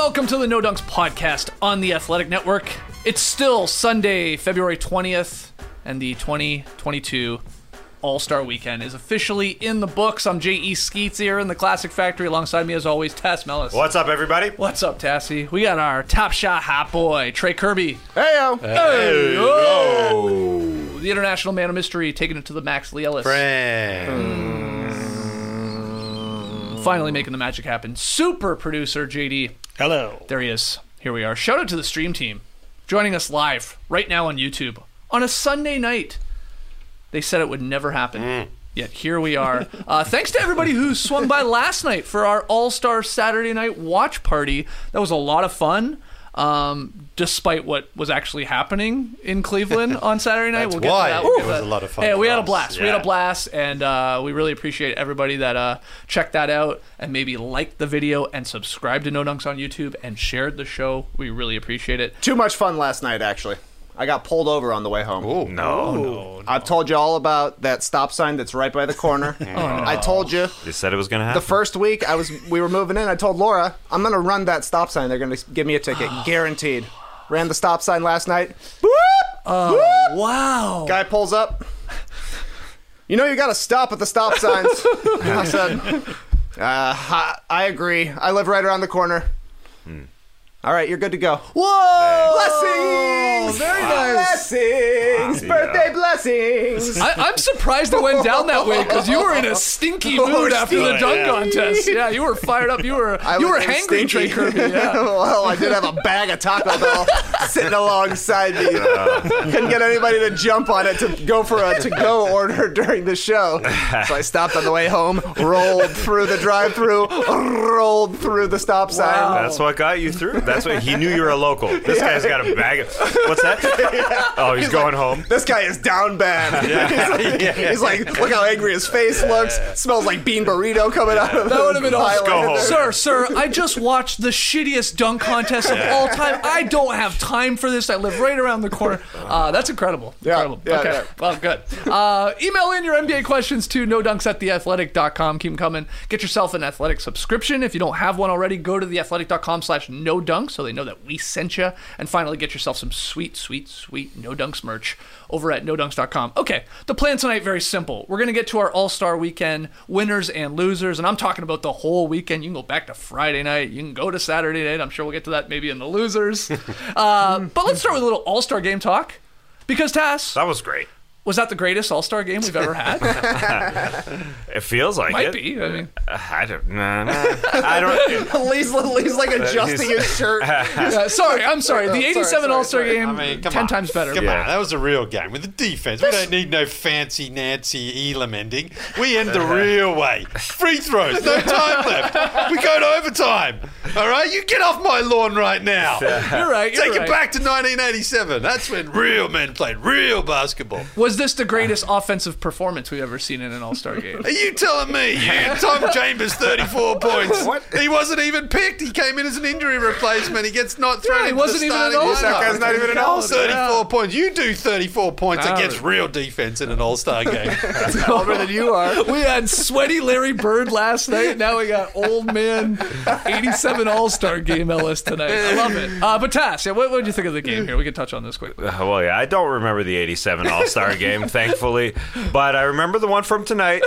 Welcome to the No Dunks podcast on the Athletic Network. It's still Sunday, February 20th, and the 2022 All-Star Weekend is officially in the books. I'm J.E. Skeets here in the Classic Factory. Alongside me, as always, Tass Mellis. What's up, everybody? What's up, Tassie? We got our top shot hot boy, Trey Kirby. Hey-o. Hey-o. The International Man of Mystery, taking it to the max, Lee Ellis. Finally making the magic happen. Super producer, JD. Hello. There he is. Here we are. Shout out to the stream team joining us live right now on YouTube on a Sunday night. They said it would never happen. Yet here we are. Thanks to everybody who swung by last night for our All-Star Saturday night watch party. That was a lot of fun. Despite what was actually happening in Cleveland on Saturday night. We'll get to that. It was a lot of fun. Yeah, we had a blast. Yeah. We had a blast, and we really appreciate everybody that checked that out and maybe liked the video and subscribed to No Dunks on YouTube and shared the show. We really appreciate it. Too much fun last night, actually. I got pulled over on the way home. Oh, no. I've told you all about that stop sign that's right by the corner. I told you. You said it was going to happen. The first week we were moving in, I told Laura, I'm going to run that stop sign. They're going to give me a ticket. Guaranteed. Ran the stop sign last night. Boop! Boop! Wow. Guy pulls up. You know you got to stop at the stop signs. I said, I agree. I live right around the corner. All right, you're good to go. Whoa! Blessings! Very nice. Blessings! Birthday blessings! I'm surprised it went down that way because you were in a stinky mood after the dunk contest. Yeah, you were fired up. You were hangry, Trey Kirby. Yeah. Well, I did have a bag of Taco Bell sitting alongside me. Couldn't get anybody to jump on it to go for a to-go order during the show. So I stopped on the way home, rolled through the drive-thru, rolled through the stop sign. That's what got you through. That's what he knew you were a local. This guy's got a bag of... What's that? Oh, he's going home. This guy is down bad. He's like, look how angry his face looks. Smells like bean burrito coming out of That would have been awesome. Go home. Sir, I just watched the shittiest dunk contest of all time. I don't have time for this. I live right around the corner. That's incredible. Incredible. Yeah, okay. yeah. Well, good. Email in your NBA questions to nodunks@theathletic.com. Keep them coming. Get yourself an Athletic subscription. If you don't have one already, go to theathletic.com/nodunks so they know that we sent you. And finally, get yourself some sweet, sweet, sweet No Dunks merch over at nodunks.com. Okay, the plan tonight, very simple. We're going to get to our All-Star Weekend winners and losers, and I'm talking about the whole weekend. You can go back to Friday night. You can go to Saturday night. I'm sure we'll get to that maybe in the losers. But let's start with a little All-Star game talk. Because, Tass, That was great. was that the greatest All-Star game we've ever had? It feels like Might it. be. I mean, I don't... I don't... Lee's like adjusting his shirt. sorry. I'm sorry. The 87 sorry. All-Star game, I mean, come 10 on. times better. Come Yeah. on, that was a real game with the defense. We don't need no fancy Nancy Elam ending. We end the real way. Free throws, no time left. We go to overtime. All right, you get off my lawn right now. You're right. You're Take right. it back to 1987. That's when real men played real basketball. Was this the greatest offensive performance we've ever seen in an All-Star game? Are you telling me? Tom Chambers, 34 points. What? He wasn't even picked. He came in as an injury replacement. He gets not thrown he into wasn't the even an starting All-Star. lineup. That guy's not even an All-Star. 34 points. You do 34 points All against right. real defense in an All-Star game. Older than you are. We had sweaty Larry Bird last night. Now we got old man 87 All-Star game Ellis tonight. I love it. But Tass, what did you think of the game here? We can touch on this quickly. Well, yeah, I don't remember the 87 All-Star game, thankfully. But I remember the one from tonight.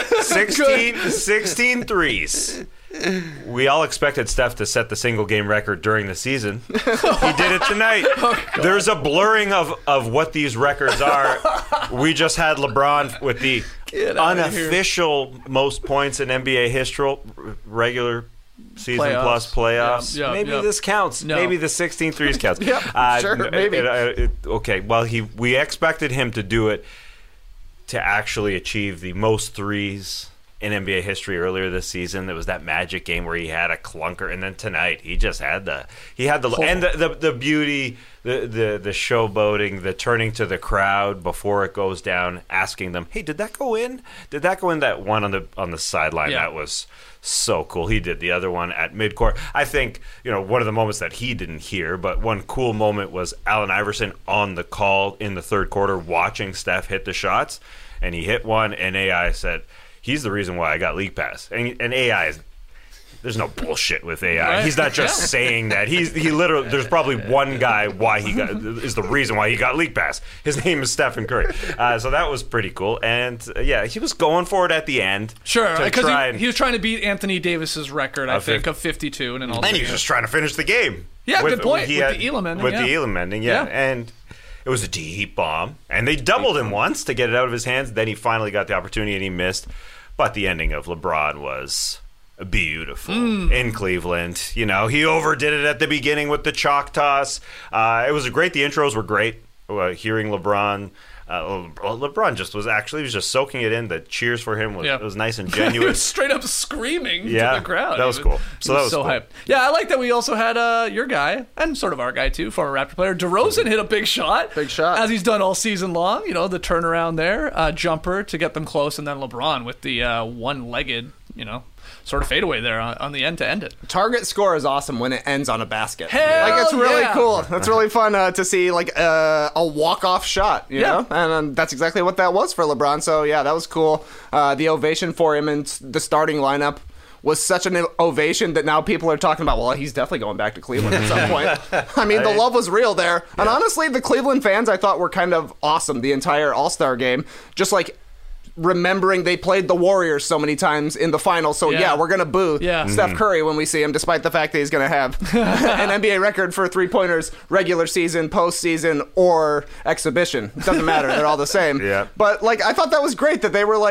16 threes. We all expected Steph to set the single-game record during the season. He did it tonight. There's a blurring of what these records are. We just had LeBron with the unofficial most points in NBA history, regular season Playoffs. plus playoffs. Yeah, maybe yeah. this counts. No. Maybe the 16 threes counts. Sure, maybe. Okay, well, we expected him to do it to actually achieve the most threes in NBA history earlier this season. There was that Magic game where he had a clunker, and then tonight he just had the and the beauty, the showboating, the turning to the crowd before it goes down, asking them, "Hey, did that go in? Did that go in?" That one on the sideline, Yeah. that was so cool. He did the other one at midcourt. I think, one of the moments that he didn't hear, but one cool moment was Allen Iverson on the call in the third quarter watching Steph hit the shots, and he hit one, and AI said, he's the reason why I got league pass. And AI is There's no bullshit with AI. Right. He's not just saying that. He literally. There's probably one guy is the reason why he got League Pass. His name is Stephen Curry. So that was pretty cool. And he was going for it at the end. Sure, to because try he was trying to beat Anthony Davis's record, I think, of 52 and all. And he was just trying to finish the game. Yeah, good point. With the Elam ending. With the Elam ending, yeah. And it was a deep bomb. And they doubled him once to get it out of his hands. Then he finally got the opportunity and he missed. But the ending of LeBron was beautiful in Cleveland. He overdid it at the beginning with the chalk toss. It was great. The intros were great. Hearing LeBron. LeBron was just soaking it in. The cheers for him was nice and genuine. He was straight up screaming to the crowd. That was cool. So that was so cool. hyped. Yeah, I like that we also had your guy, and sort of our guy too, former Raptor player. DeRozan hit a big shot. Big shot. As he's done all season long. The turnaround there, jumper to get them close, and then LeBron with the one-legged, sort of fadeaway there on the end to end it. Target score is awesome when it ends on a basket. Hell it's really yeah. cool. That's really fun to see a walk-off shot, you know? And that's exactly what that was for LeBron. So, yeah, that was cool. The ovation for him in the starting lineup was such an ovation that now people are talking about, well, he's definitely going back to Cleveland at some point. I mean, the love was real there. Yeah. And honestly, the Cleveland fans I thought were kind of awesome the entire All-Star game. Just remembering they played the Warriors so many times in the finals, so we're going to boo Steph Curry when we see him, despite the fact that he's going to have an NBA record for three-pointers regular season, postseason, or exhibition. It doesn't matter. They're all the same. Yeah. But, I thought that was great that they were,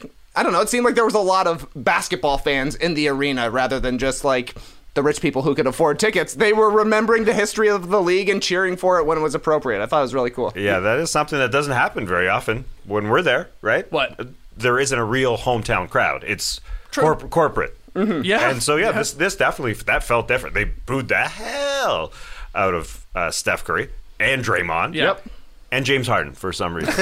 I don't know, it seemed like there was a lot of basketball fans in the arena rather than just, the rich people who could afford tickets. They were remembering the history of the league and cheering for it when it was appropriate. I thought it was really cool. Yeah, that is something that doesn't happen very often when we're there, right? What? There isn't a real hometown crowd. It's corporate. Mm-hmm. Yeah. And so, this definitely, that felt different. They booed the hell out of Steph Curry and Draymond. Yep. And James Harden for some reason.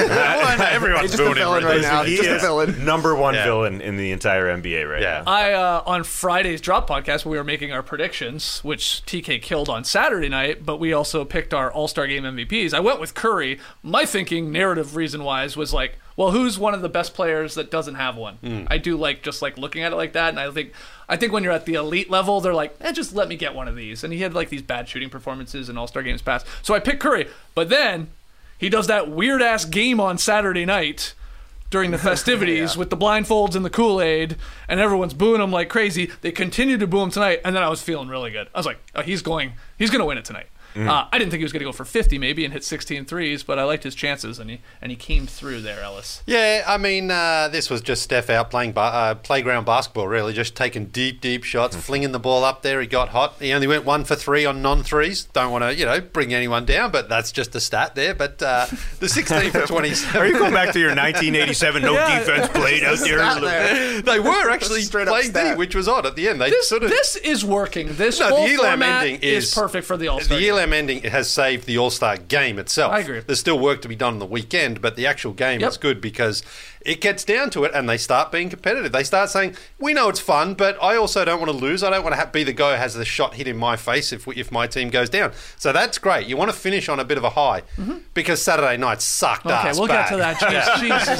He's Everyone's just booing a villain him right now. He Just a is villain. number one villain in the entire NBA right now. I on Friday's Drop podcast, we were making our predictions, which TK killed on Saturday night, but we also picked our All-Star Game MVPs. I went with Curry. My thinking, narrative reason-wise, was well, who's one of the best players that doesn't have one? I do just looking at it like that, and I think when you're at the elite level, they're just let me get one of these. And he had these bad shooting performances in All-Star Games past. So I picked Curry, but then he does that weird-ass game on Saturday night during the festivities with the blindfolds and the Kool-Aid, and everyone's booing him like crazy. They continue to boo him tonight, and then I was feeling really good. I was like, oh, he's going to win it tonight. I didn't think he was going to go for 50 maybe and hit 16 threes, but I liked his chances, and he came through there, Ellis. Yeah, I mean, this was just Steph out playing playground basketball, really, just taking deep shots, flinging the ball up there. He got hot. He only went 1 for 3 on non-threes. Don't want to, bring anyone down, but that's just a stat there. But the 16 for 27. Are you going back to your 1987 defense played out there? They were actually Straight up playing stat. D, which was odd at the end. They This is working. This No, whole the Elam format ending is perfect for the All-Star The Game. Elam ending has saved the All-Star game itself. I agree. There's still work to be done on the weekend, but the actual game is good because it gets down to it and they start being competitive. They start saying, we know it's fun, but I also don't want to lose. I don't want to be the guy who has the shot hit in my face if my team goes down. So that's great. You want to finish on a bit of a high because Saturday night sucked ass Okay, we'll bad. get to that. Jesus,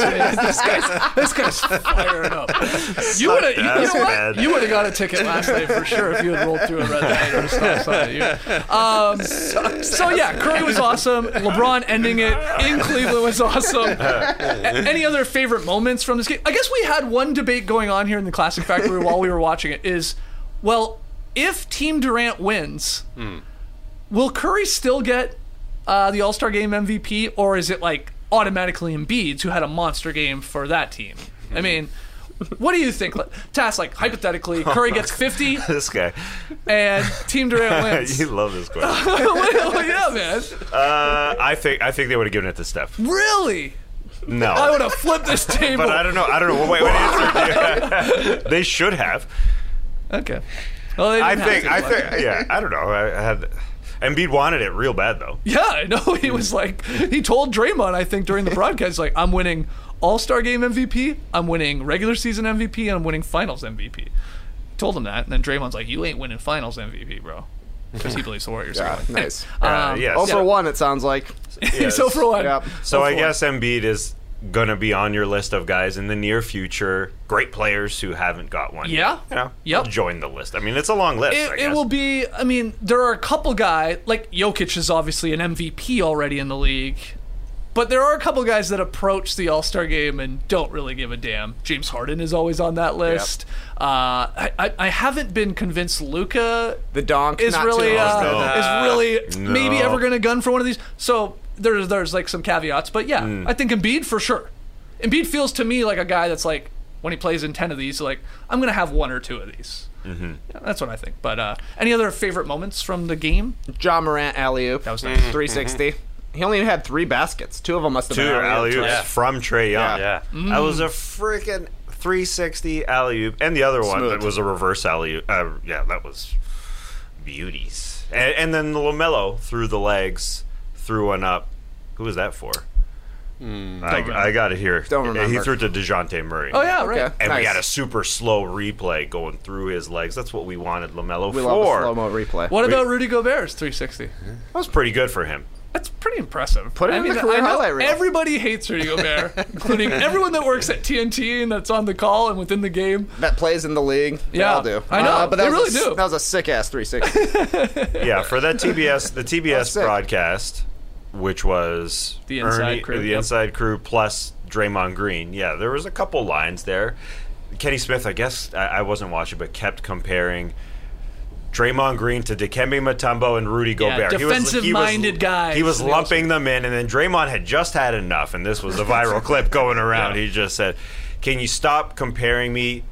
man. This guy's firing up. You would have got a ticket last night for sure if you had rolled through a red light or stop sign. So yeah, Curry was awesome. LeBron ending it in Cleveland was awesome. Any other favorite moments from this game? I guess we had one debate going on here in the Classic Factory while we were watching it is, well, if Team Durant wins, will Curry still get the All-Star Game MVP, or is it automatically Embiid, who had a monster game for that team? I mean, what do you think? Tass, hypothetically, Curry gets 50 This guy. and Team Durant wins. You love this question. Well, yeah, man. I think they would have given it to Steph. Really? No. I would have flipped this table. But I don't know. What answer do you have? They should have. Okay. Well, they I didn't have think, to, yeah, I don't know. Embiid wanted it real bad, though. Yeah, I know. He was he told Draymond, I think, during the broadcast, I'm winning All-Star Game MVP, I'm winning regular season MVP, and I'm winning Finals MVP. Told him that, and then Draymond's like, you ain't winning Finals MVP, bro. Because he believes the Warriors are going. Nice. Yes. 0 for 1, it sounds like. He's 0 for 1. Yep. So I 0 for 1. guess Embiid is going to be on your list of guys in the near future, great players who haven't got one Yeah. yet. Yep. Join the list. I mean, it's a long list, I It guess. will be. I mean, there are a couple guys like Jokic is obviously an MVP already in the league, but there are a couple guys that approach the All-Star game and don't really give a damn. James Harden is always on that list. I haven't been convinced Luka The donk is not really too hard. is really No. maybe ever going to gun for one of these. So there's like some caveats, but yeah, Hmm. I think Embiid for sure. Embiid feels to me like a guy that's like when he plays in 10 of these, like I'm going to have 1 or 2 of these. Mm-hmm. Yeah, that's what I think. But any other favorite moments from the game? John Morant alley-oop. That was nice. 360. He only had 3 baskets. 2 of them must have 2 been alley-oops Yeah. from Trae Young. Yeah. That was a freaking 360 alley-oop. And the other one Smooth. that was a reverse alley-oop. That was beauties. And then LaMelo threw the legs, threw one up. Who was that for? I got it here. Don't remember. He threw it to DeJounte Murray. Oh yeah, right. Okay. And we Nice. got a super slow replay going through his legs. That's what we wanted LaMelo We for. love a slow-mo replay. What about Rudy Gobert's 360? That was pretty good for him. That's pretty impressive. Put it in the career I know highlight reel. everybody hates Rudy Gobert, including everyone that works at TNT and that's on the call and within the game. That plays in the league. They Yeah, all do. I know. But They that was really do. That was a sick-ass 360. Yeah, for that TBS, the That's TBS sick. broadcast, which was The Inside Crew, the yep. Inside Crew plus Draymond Green. Yeah, there was a couple lines there. Kenny Smith, I guess I wasn't watching, but kept comparing Draymond Green to Dikembe Mutombo and Rudy Gobert. defensive-minded guys. He was And they lumping them in, and then Draymond had just had enough, and this was a viral clip going around. Yeah. He just said, "Can you stop comparing me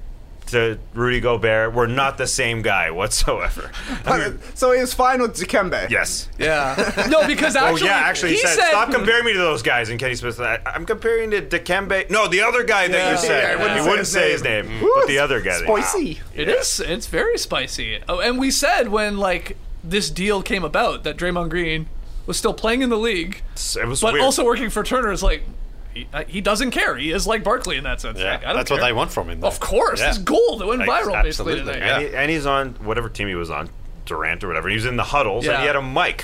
to Rudy Gobert? We're not the same guy whatsoever." I mean, So he was fine with Dikembe. yes. Yeah. No, because actually, Actually, he said, "Stop comparing me to those guys." And Kenny Smith said, "I'm comparing to Dikembe." No, the other guy that Yeah. you said. Yeah, I wouldn't He say wouldn't his say his name. name, but the other guy. Spicy. It is. It's very spicy. Oh, and we said when like this deal came about that Draymond Green was still playing in the league, It was but weird. also working for Turner. Is like he doesn't care. He is like Barkley in that sense. Yeah, Like, I don't that's care. what they want from him. Though. Of course, Yeah. it's gold. It went Like, viral basically absolutely, today. yeah. And he's on whatever team he was on, Durant or whatever. He was in the huddles, and Yeah. he had a mic.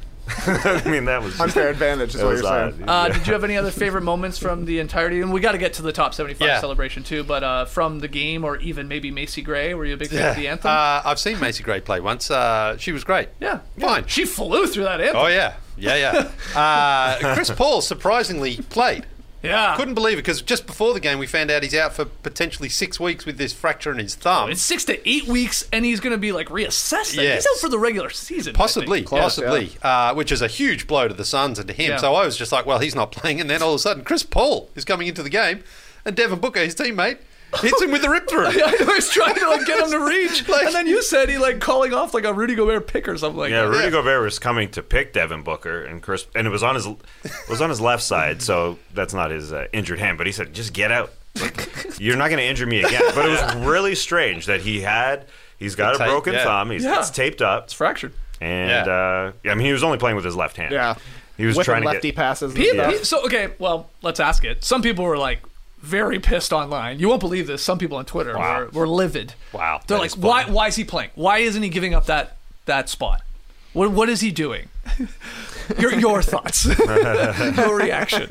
I mean, that was Unfair advantage is It what was you're saying. odd. Did you have any other favorite moments from the entirety? And we got to get to the top 75 Yeah. celebration too, but from the game or even maybe Macy Gray, were you a big fan of the anthem? I've seen Macy Gray play once. She was great. yeah, Fine. She flew through that anthem. Oh yeah. Chris Paul surprisingly played. Yeah, Couldn't believe it because just before the game we found out he's out for potentially 6 weeks with this fracture in his thumb. It's 6 to 8 weeks, and he's going to be like reassessed. Yes. He's out for the regular season. I Possibly, think. possibly, which is a huge blow to the Suns and to him. Yeah. So I was just like, well, he's not playing. And then all of a sudden, Chris Paul is coming into the game, and Devin Booker, his teammate, hits him with the rip through. Yeah, I was trying to like get him to reach, Like- and then you said he like calling off like a Rudy Gobert pick or something like Yeah, that. Rudy Gobert was coming to pick Devin Booker, and it was on his left side, so that's not his injured hand. But he said, "Just get out. Like, you're not going to injure me again." But it was really strange that he's got a tape, broken yeah. thumb. Yeah. It's taped up, It's fractured. and I mean, he was only playing with his left hand. Yeah. he was Whipping trying to lefty get. passes. And He- stuff. he- so okay, well, let's ask it. Some people were like very pissed online. You won't believe this. Some people on Twitter Wow. were livid. Wow, They're that like, is funny. why is he playing? Why isn't he giving up that spot? What is he doing? Your thoughts, your reaction.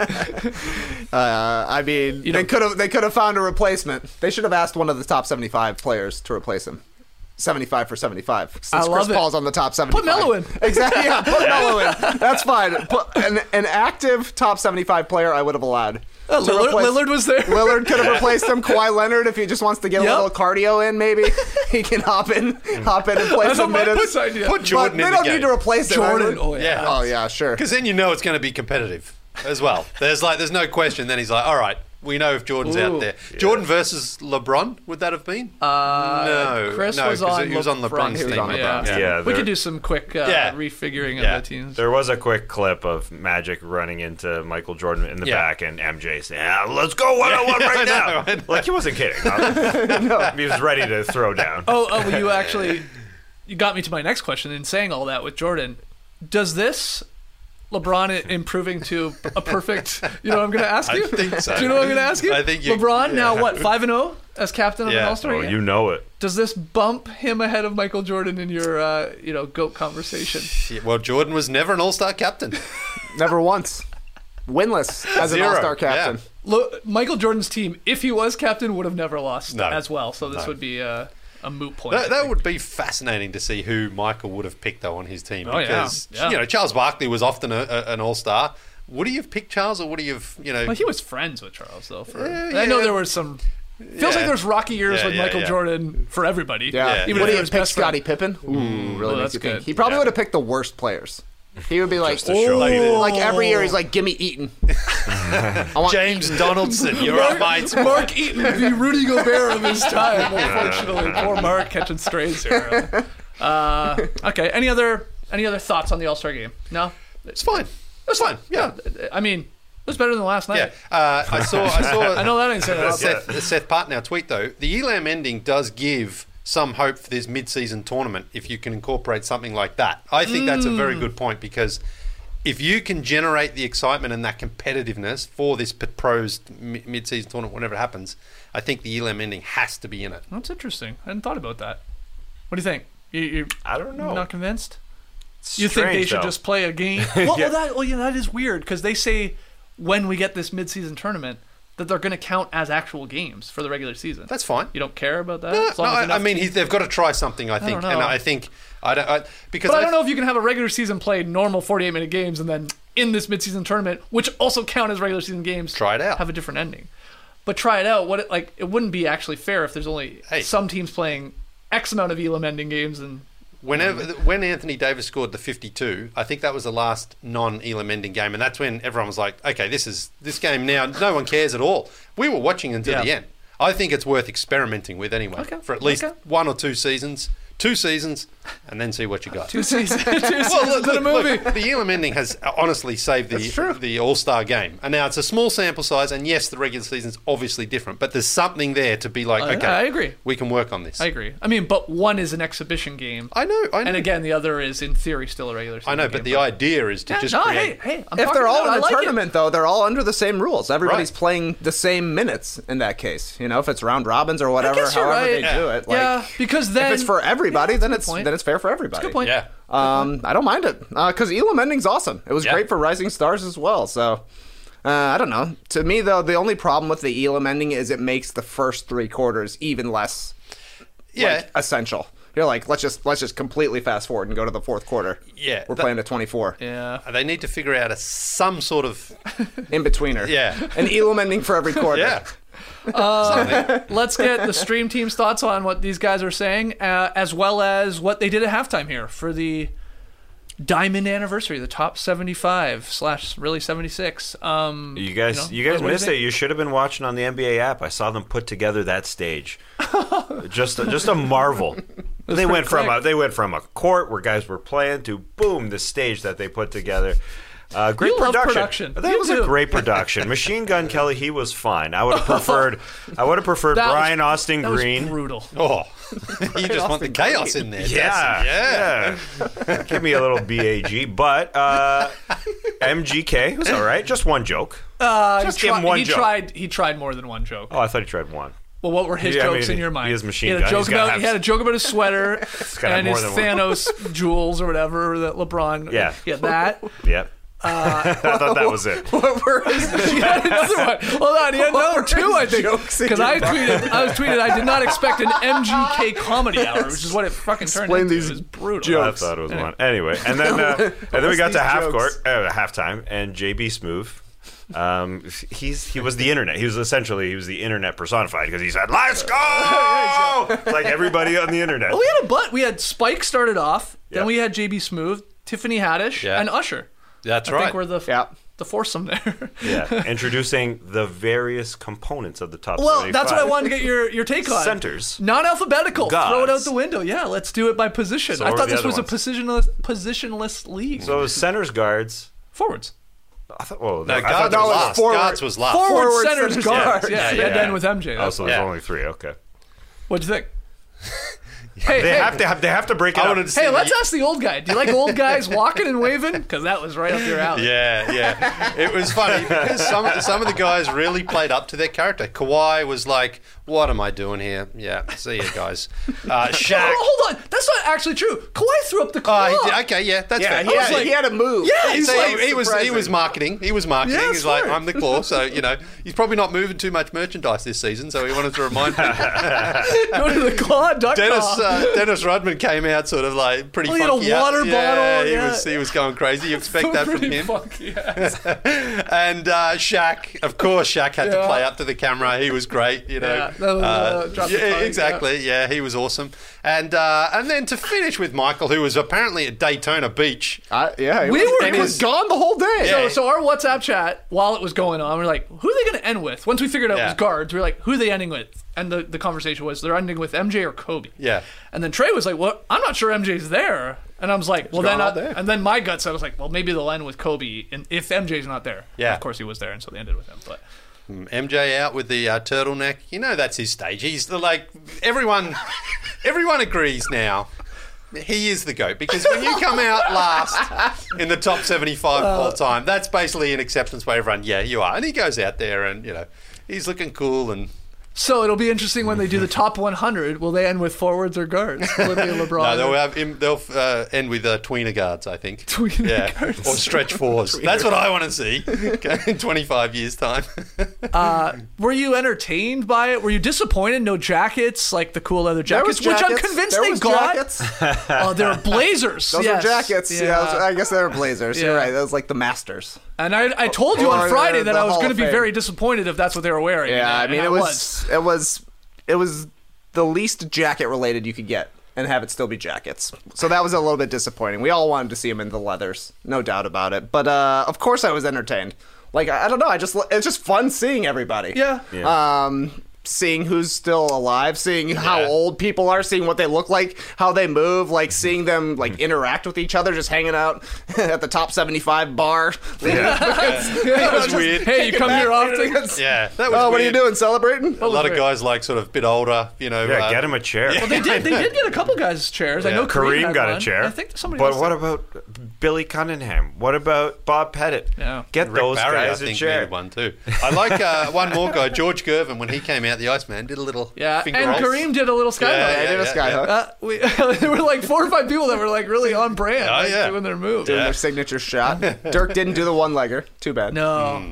I mean, they could have found a replacement. They should have asked one of the top 75 players to replace him. 75 for 75. Since I love Chris it. Paul's on the top 75. Put Melo in. Exactly. Yeah, put Melo in. That's fine. Put an active top 75 player I would have allowed. to replace- Lillard was there. Lillard could have replaced him. Kawhi Leonard, if he just wants to get Yep. a little cardio in, maybe he can hop in and play That's some what my minutes. puts idea. Put Jordan But they in don't the need game. to replace him. Jordan. right? Oh yeah. Yeah. Oh yeah, sure. Because then you know it's going to be competitive as well. There's no question. Then he's like, all right, we know if Jordan's Ooh. out there. Jordan versus LeBron, would that have been? No. Chris no, was 'cause on he was on LeBron. LeBron's He was team. on I LeBron's think. team. Yeah, We there- could do some quick Yeah. refiguring Yeah. of the teams. There was a quick clip of Magic running into Michael Jordan in the Yeah. back, and MJ saying, "Let's go one-on-one right I now." know. Like, he wasn't kidding. He was ready to throw down. Well, you got me to my next question in saying all that with Jordan. Does this LeBron improving to a perfect, you know what I'm going to ask you? I think so. Do you know what I'm going to ask you? I think you- LeBron now yeah. what, 5-0 as captain of an Yeah. All-Star Oh, game? you know it. Does this bump him ahead of Michael Jordan in your GOAT conversation? Yeah, well, Jordan was never an all-star captain. Never once. winless as an Zero, All-Star captain. yeah. Look, Michael Jordan's team, if he was captain, would have never lost No. as well. So this No. would be a moot point. I That think. would be fascinating to see who Michael would have picked though on his team Oh, yeah. because Yeah. Charles Barkley was often an all-star. Would he have picked Charles or would he have Well, he was friends with Charles, though. Yeah, I know yeah. there were some. Feels like there's rocky years Yeah, with yeah, Michael yeah. Jordan for everybody. Yeah. Even Would if he it was have picked best friend. Scottie Pippen? Ooh, really makes that's you think. good. He probably Yeah. would have picked the worst players. He would be like, Just to show you. like every year he's like, give me Eaton. I want James Donaldson? You're right, mate. Mark Eaton, the Rudy Gobert of his time. Unfortunately, poor Mark catching strays here. Okay. Any other thoughts on the All-Star game? No. It's fine. It's fine. Yeah. I mean, it was better than last night. Yeah. I saw. I know that ain't saying a lot. Seth Partnow tweet though. The Elam ending does give some hope for this mid-season tournament if you can incorporate something like that. I think that's a very good point because if you can generate the excitement and that competitiveness for this proposed mid-season tournament, whenever it happens, I think the Elam ending has to be in it. That's interesting. I hadn't thought about that. What do you think? You're I don't know. not convinced? You think they Strange, should though. just play a game? Well, that is weird because they say when we get this mid-season tournament that they're going to count as actual games for the regular season. That's fine. You don't care about that? No, As long as I enough mean, teams- they've got to try something, I think. don't know. And I think, because But I don't know if you can have a regular season play normal 48-minute games and then in this mid-season tournament, which also count as regular season games, Try it out. have a different ending. But try it out. It wouldn't be actually fair if there's only some teams playing X amount of Elam ending games and when Anthony Davis scored the 52, I think that was the last non-Elam ending game, and that's when everyone was like, "Okay, this game now. No one cares at all." We were watching until the end. I think it's worth experimenting with anyway for at least 1 or 2 seasons. 2 seasons, and then see what you got. 2 seasons. 2 seasons in a movie. Look, the Elam ending has honestly saved the All-Star game. And now it's a small sample size, and yes, the regular season's obviously different, but there's something there to be like, okay, I agree. we can work on this. I agree. I mean, but one is an exhibition game. I know. And again, the other is, in theory, still a regular season I know, game, but the idea is to just create... Hey, I'm if talking they're all about it. in I a like tournament, though, they're all under the same rules. Everybody's Right. playing the same minutes in that case. You know, if it's round robins or I whatever, guess you're however right. they do it. Yeah, because then... if it's for everybody, then that's a good point. it's fair for everybody. Good point. Yeah. I don't mind it because Elam ending's awesome. It was Yeah. great for Rising Stars as well. So I don't know. To me, though, the only problem with the Elam ending is it makes the first 3 quarters even less essential. You're like, let's just completely fast forward and go to the 4th quarter. Yeah. We're playing at 24. Yeah. They need to figure out some sort of... In betweener. Yeah. An Elam ending for every quarter. Yeah. Let's get the stream team's thoughts on what these guys are saying, as well as what they did at halftime here for the Diamond anniversary, the top 75 / really 76. You guys what do you missed think? it. You should have been watching on the NBA app. I saw them put together that stage. just a marvel. They went from a court where guys were playing to boom, the stage that they put together. Great You love production. production. That You was do. a great production. Machine Gun Kelly, he was fine. I would have preferred That Brian was- Austin that was Green. brutal. Oh, you just want the chaos in there. Yeah. Give me a little BAG, but MGK was all right. Just one joke. Just give him one joke. He tried more than one joke. Oh, I thought he tried one. Well, what were his Yeah, I jokes mean, in your mind? he is Machine He had a Gun. joke He's gotta about have- he had a joke about his sweater gotta and have his more than one. Thanos jewels or whatever that LeBron. Yeah. He had that. Yep. I thought that was it. What were his He had another one. Hold on, he had another 2, I think. jokes in Because your I was tweeted, I did not expect an MGK comedy hour, which is what it fucking turned Explain into. these It was brutal. jokes. I thought it was one. Anyway, and then we got to these halftime, and JB Smoove. He was the internet. He was the internet personified because he said, "Let's go!" Like everybody on the internet. Well, we had Spike started off, then Yeah. we had JB Smoove, Tiffany Haddish, Yeah. and Usher. That's I right. think we're the foursome there. Yeah, introducing the various components of the top. Well, 75. that's what I wanted to get your take on. Centers. Not alphabetical. Gods. Throw it out the window. Yeah, let's do it by position. So I what thought were the this was a other positionless league. So it was centers, guards. Forwards. I thought. Well, No, I thought guards there was was last. forward. Guards was last. Forward, centers, centers, guards. guards. Yeah, you had to end with MJ. Oh, so there's Yeah. only 3. Okay. What'd you think? Hey, They have to break it I up. wanted to see Hey, the- let's ask the old guy. Do you like old guys walking and waving? Because that was right up your alley. Yeah. It was funny because some of the guys really played up to their character. Kawhi was like, "What am I doing here?" Yeah, see you guys. Shaq. Hold on. That's not actually true. Kawhi threw up the claw. He did, okay, yeah, that's Yeah, fair. he had a move. Yeah, he's So like, he was marketing. He was marketing. Yeah, He's like, smart. I'm the claw. So, he's probably not moving too much merchandise this season. So he wanted to remind people. go to the claw.com. Dennis Rodman came out sort of like pretty Oh, he had a funky. water bottle, He yeah. was going crazy. You expect that from Pretty him. funky, yes. And Shaq, of course, Shaq had to Yeah. play up to the camera. He was great, Yeah, that was, drop the yeah, tongue, exactly. Yeah, he was awesome. And then to finish with Michael, who was apparently at Daytona Beach. Yeah, We he were- was gone the whole day. Yeah. So our WhatsApp chat, while it was going on, we are like, who are they going to end with? Once we figured out it Yeah. was guards, we were like, who are they ending with? And the conversation was, they're ending with MJ or Kobe. Yeah. And then Trey was like, well, I'm not sure MJ's there. And I was like, well, then, gone all day. and then my gut said, I was like, well, maybe they'll end with Kobe and if MJ's not there. Yeah. And of course he was there, and so they ended with him. But MJ out with the turtleneck. That's his stage. He's like everyone agrees now. He is the GOAT because when you come out last in the top 75 of all time, that's basically an acceptance by everyone. Yeah, you are. And he goes out there and he's looking cool and. so it'll be interesting when they do the top 100. Will they end with forwards or guards? Will it be LeBron? No, they'll end with tweener guards, I think. Tweener guards. Or stretch fours. That's what I want to see in 25 years' time. Were you entertained by it? Were you disappointed? No jackets, like the cool leather There was jackets, which I'm jackets. convinced There they was got. jackets. Oh, they were blazers. Those yes. were jackets. Yeah, I guess they were blazers. You're Yeah. right. That was like the Masters. And I told you Or on Friday that the I was Hall going to of be Fame. very disappointed if that's what they were wearing. Yeah, I And mean, it was the least jacket related you could get and have it still be jackets. So that was a little bit disappointing. We all wanted to see him in the leathers, no doubt about it. But of course I was entertained. Like I don't know, it's just fun seeing everybody. Yeah. Seeing who's still alive, seeing how old people are, seeing what they look like, how they move, like seeing them like interact with each other, just hanging out at the top 75 bar. That was weird. Hey, you come here often? Yeah, that was Oh, what are you weird. doing? Celebrating? A lot of guys like sort of a bit older, Yeah, get him a chair. Well, they did get a couple guys chairs. I know Kareem Kareem got had a one. chair. I think somebody But else what did. about Billy Cunningham? What about Bob Pettit? Yeah. Get Rick those Barry, guys I a think, chair. needed one too. I like one more guy, George Gervin, when he came out, the Iceman, did a little Yeah, finger and rolls. Kareem did a little skyhook. I did a yeah, skyhook. There were like 4 or 5 people that were like really on brand, Oh, like, yeah. doing their move. Doing their signature shot. Dirk didn't do the one-legger. Too bad. No.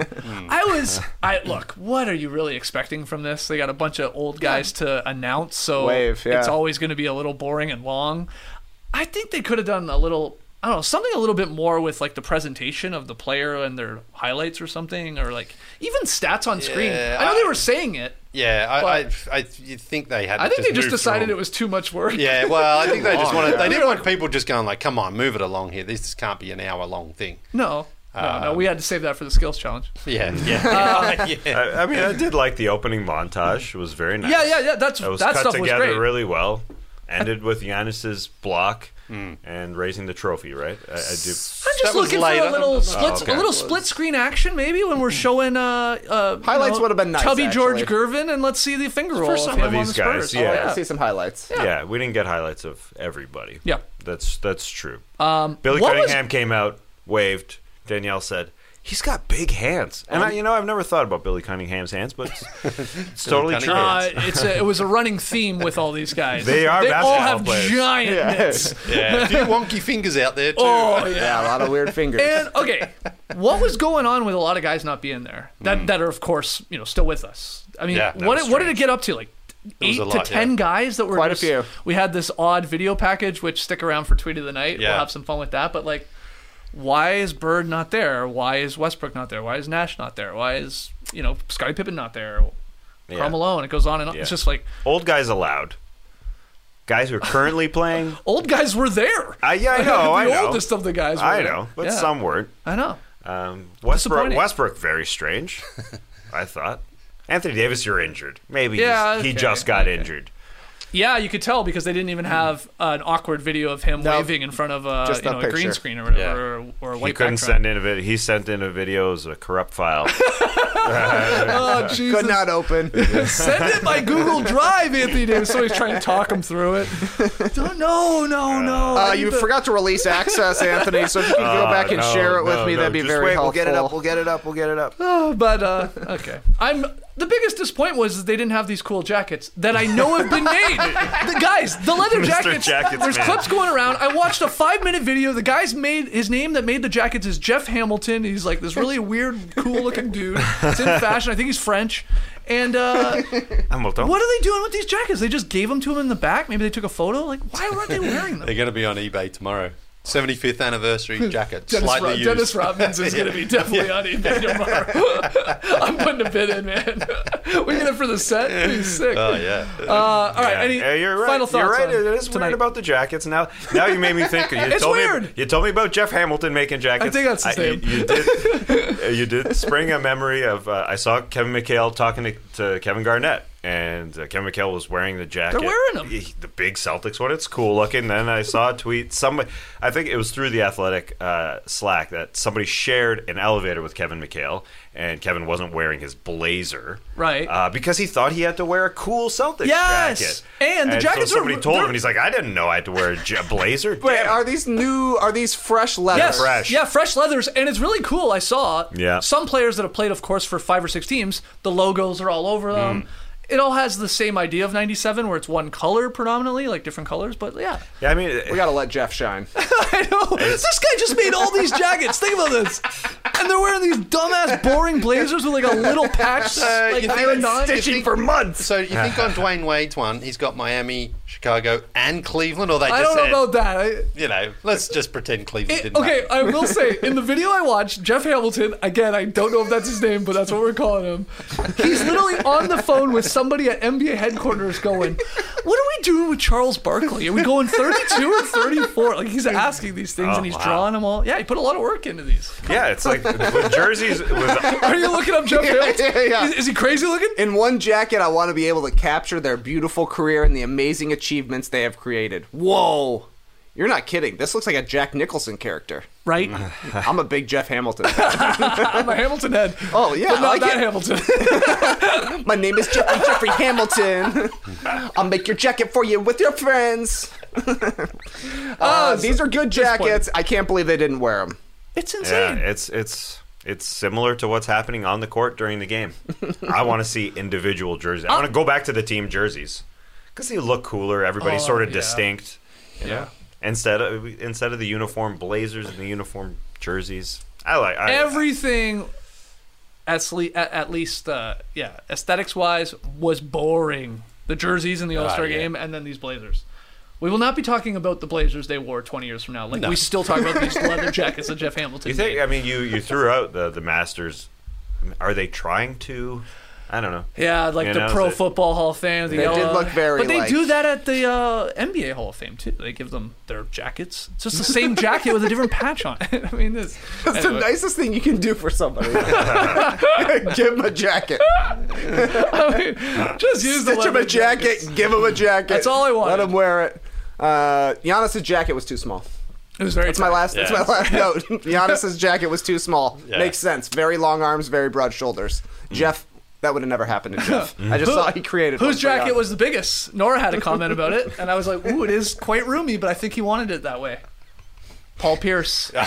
Look, what are you really expecting from this? They got a bunch of old guys to announce, so Wave, yeah. it's always going to be a little boring and long. I think they could have done a little, I don't know, something a little bit more with like the presentation of the player and their highlights or something, or like even stats on screen. Yeah, I know they were saying it. Yeah, you think they had. I think they just move decided through it was too much work. Yeah, well, I think they just wanted. They Yeah. didn't want people just going like, "Come on, move it along here. This can't be an hour-long thing." No, we had to save that for the skills challenge. Yeah, yeah. I mean, I did like the opening montage. It was very nice. Yeah. That That was stuff cut was together great. really well. Ended with Giannis's block and raising the trophy, right? I do. I'm just That was looking for later. a little okay. a little split screen action, maybe when we're showing Highlights would have been nice, Chubby George actually. Gervin, and let's see the finger roll some of him of on these the guys, Spurs. yeah. I want to see some highlights. Yeah, we didn't get highlights of everybody. Yeah. That's true. what Billy was- Cunningham came out, waved. Danielle said, "He's got big hands," and I've never thought about Billy Cunningham's hands, but it's totally true. Cunningham. It was a running theme with all these guys. They are all basketball have players. giant mitts. Yeah, a few wonky fingers out there too. Oh yeah. Yeah, a lot of weird fingers. And okay, what was going on with a lot of guys not being there? That are of course still with us. I mean, Yeah, that what was did it strange. get up to? Like was 8 a to lot, 10 yeah. guys that were Quite a just- few. We had this odd video package, which stick around for tweet of the night. Yeah. We'll have some fun with that. But like, why is Bird not there? Why is Westbrook not there? Why is Nash not there? Why is Scottie Pippen not there? Karl Malone. It goes on and on. Yeah. It's just like Old guys allowed. Guys who are currently playing. old guys were there. Yeah, I know. I the know. oldest of the guys. Were I there. know, but Yeah. some weren't. I know. Disappointing. Westbrook, very strange. I thought. Anthony Davis, you're injured. Maybe Yeah, he okay, just got okay. injured. Yeah, you could tell because they didn't even have an awkward video of him waving in front of Just a a green picture. screen or whatever, or a white He couldn't background. send in a video. He sent in a video as a corrupt file. Oh, Jesus. Could not open. Send it by Google Drive, Anthony Davis. Somebody's trying to talk him through it. No. You forgot to release access, Anthony. So if you could go back and share it with me, that'd be Just very wait, helpful. We'll get it up. But okay. The biggest disappointment was that they didn't have these cool jackets that I know have been made. The leather Mr. jackets. Jackets There's Man. clips going around. I watched a 5-minute video. The guy's his name that made the jackets is Jeff Hamilton. He's like this really weird, cool looking dude. It's in fashion. I think he's French. And Hamilton. what are they doing with these jackets? They just gave them to him in the back. Maybe they took a photo. Like, why weren't they wearing them? They're going to be on eBay tomorrow. 75th anniversary jacket, slightly used. Dennis Rodman's is going to be definitely on eBay tomorrow. I'm putting a bid in, man. We get it for the set. It'd be sick. Oh yeah. All right. Any you're right. final thoughts? You're right. on It is tonight? weird about the jackets. Now you made me think. It's weird. You told me about Jeff Hamilton making jackets. I think that's his name. You did. You did spring a memory of. I saw Kevin McHale talking to Kevin Garnett. And Kevin McHale was wearing the jacket. They're wearing them. The big Celtics one. It's cool looking. Then I saw a tweet. I think it was through the Athletic Slack that somebody shared an elevator with Kevin McHale, and Kevin wasn't wearing his blazer, Right. Because he thought he had to wear a cool Celtics Yes! jacket. And the jackets so somebody are- told him, they're- and he's like, I didn't know I had to wear a blazer. Wait, Damn it. are these fresh leather? Yes. Fresh. Yeah, fresh leathers, and it's really cool. I saw some players that have played, of course, for 5 or 6 teams. The logos are all over them. It all has the same idea of 97, where it's one color predominantly, like different colors. But yeah, Yeah, I mean, We gotta let Jeff shine. I know. This guy just made all these jackets. Think about this. And they're wearing these dumbass, boring blazers with like a little patch, like you think ironed on. Stitching for months. So you think on Dwayne Wade's one, he's got Miami, Chicago, and Cleveland, or they just I don't know said, about that. let's just pretend Cleveland didn't. Okay, make it. I will say, in the video I watched, Jeff Hamilton, again, I don't know if that's his name, but that's what we're calling him. He's literally on the phone with somebody at NBA headquarters going, what are we doing with Charles Barkley? Are we going 32 or 34? Like, he's asking these things and he's drawing them all. Yeah, he put a lot of work into these. yeah, it's like with jerseys. Are you looking up Jeff Hamilton? Yeah. Is he crazy looking? In one jacket, I want to be able to capture their beautiful career and the amazing achievements they have created. Whoa. You're not kidding. This looks like a Jack Nicholson character. Right? I'm a big Jeff Hamilton fan. I'm a Hamilton head. Oh, yeah. But I not like that it. Hamilton. My name is Jeffrey Hamilton. I'll make your jacket for you with your friends. These are good jackets. I can't believe they didn't wear them. It's Yeah, insane. it's similar to what's happening on the court during the game. I want to see individual jerseys. I want to go back to the team jerseys because they look cooler. Everybody's sort of yeah. distinct. Yeah. Instead of the uniform blazers and the uniform jerseys. Everything, at least, aesthetics wise, was boring. The jerseys in the All-Star yeah. game, and then these blazers. We will not be talking about the blazers they wore 20 years from now. Like we still talk about these leather jackets that Jeff Hamilton. You think? made. I mean, you threw out the Masters. Are they trying to? I don't know. Yeah, like You the know, Pro so- Football Hall of Fame. The They did yellow. look very But they like- do that at the NBA Hall of Fame too. They give them their jackets. It's just the same jacket with a different patch on it. I mean, That's the anyway. nicest thing you can do for somebody. Give him a jacket. I mean, just use the Stitch him leather a jacket. Give him a jacket. That's all I wanted. Let him wear it. Giannis's jacket was too small. It was very. That's my last. Yeah. That's my last note. Giannis's jacket was too small. Yeah. Makes sense. Very long arms, very broad shoulders. Jeff, that would have never happened to Jeff. I just saw he created. Whose one for jacket Giannis. was the biggest? Nora had a comment about it, and I was like, "Ooh, it is quite roomy," but I think he wanted it that way. Paul Pierce. It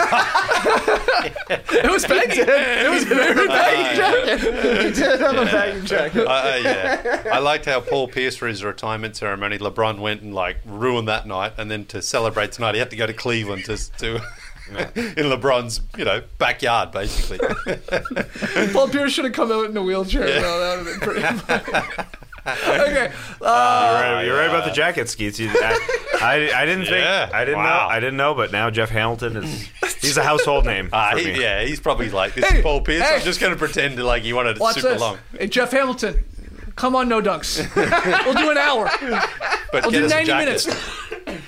was baggy. It was very baggy jacket. He did have a baggy jacket. Yeah. I liked how Paul Pierce, for his retirement ceremony, LeBron went and like ruined that night, and then to celebrate tonight, he had to go to Cleveland to in LeBron's backyard, basically. Paul Pierce should have come out in a wheelchair. Yeah. No, that would have been pretty funny. Okay. You're right about the jacket, Skeets. I didn't think. Yeah. I didn't Wow. know. I didn't know. But now Jeff Hamilton he's a household name for me. He's probably like, this Hey, is Paul Pierce. hey. I'm just going to pretend like he wanted it Watch super this. long. Hey, Jeff Hamilton, come on, No Dunks. We'll do an hour. But We'll get do us a 90 jacket. minutes.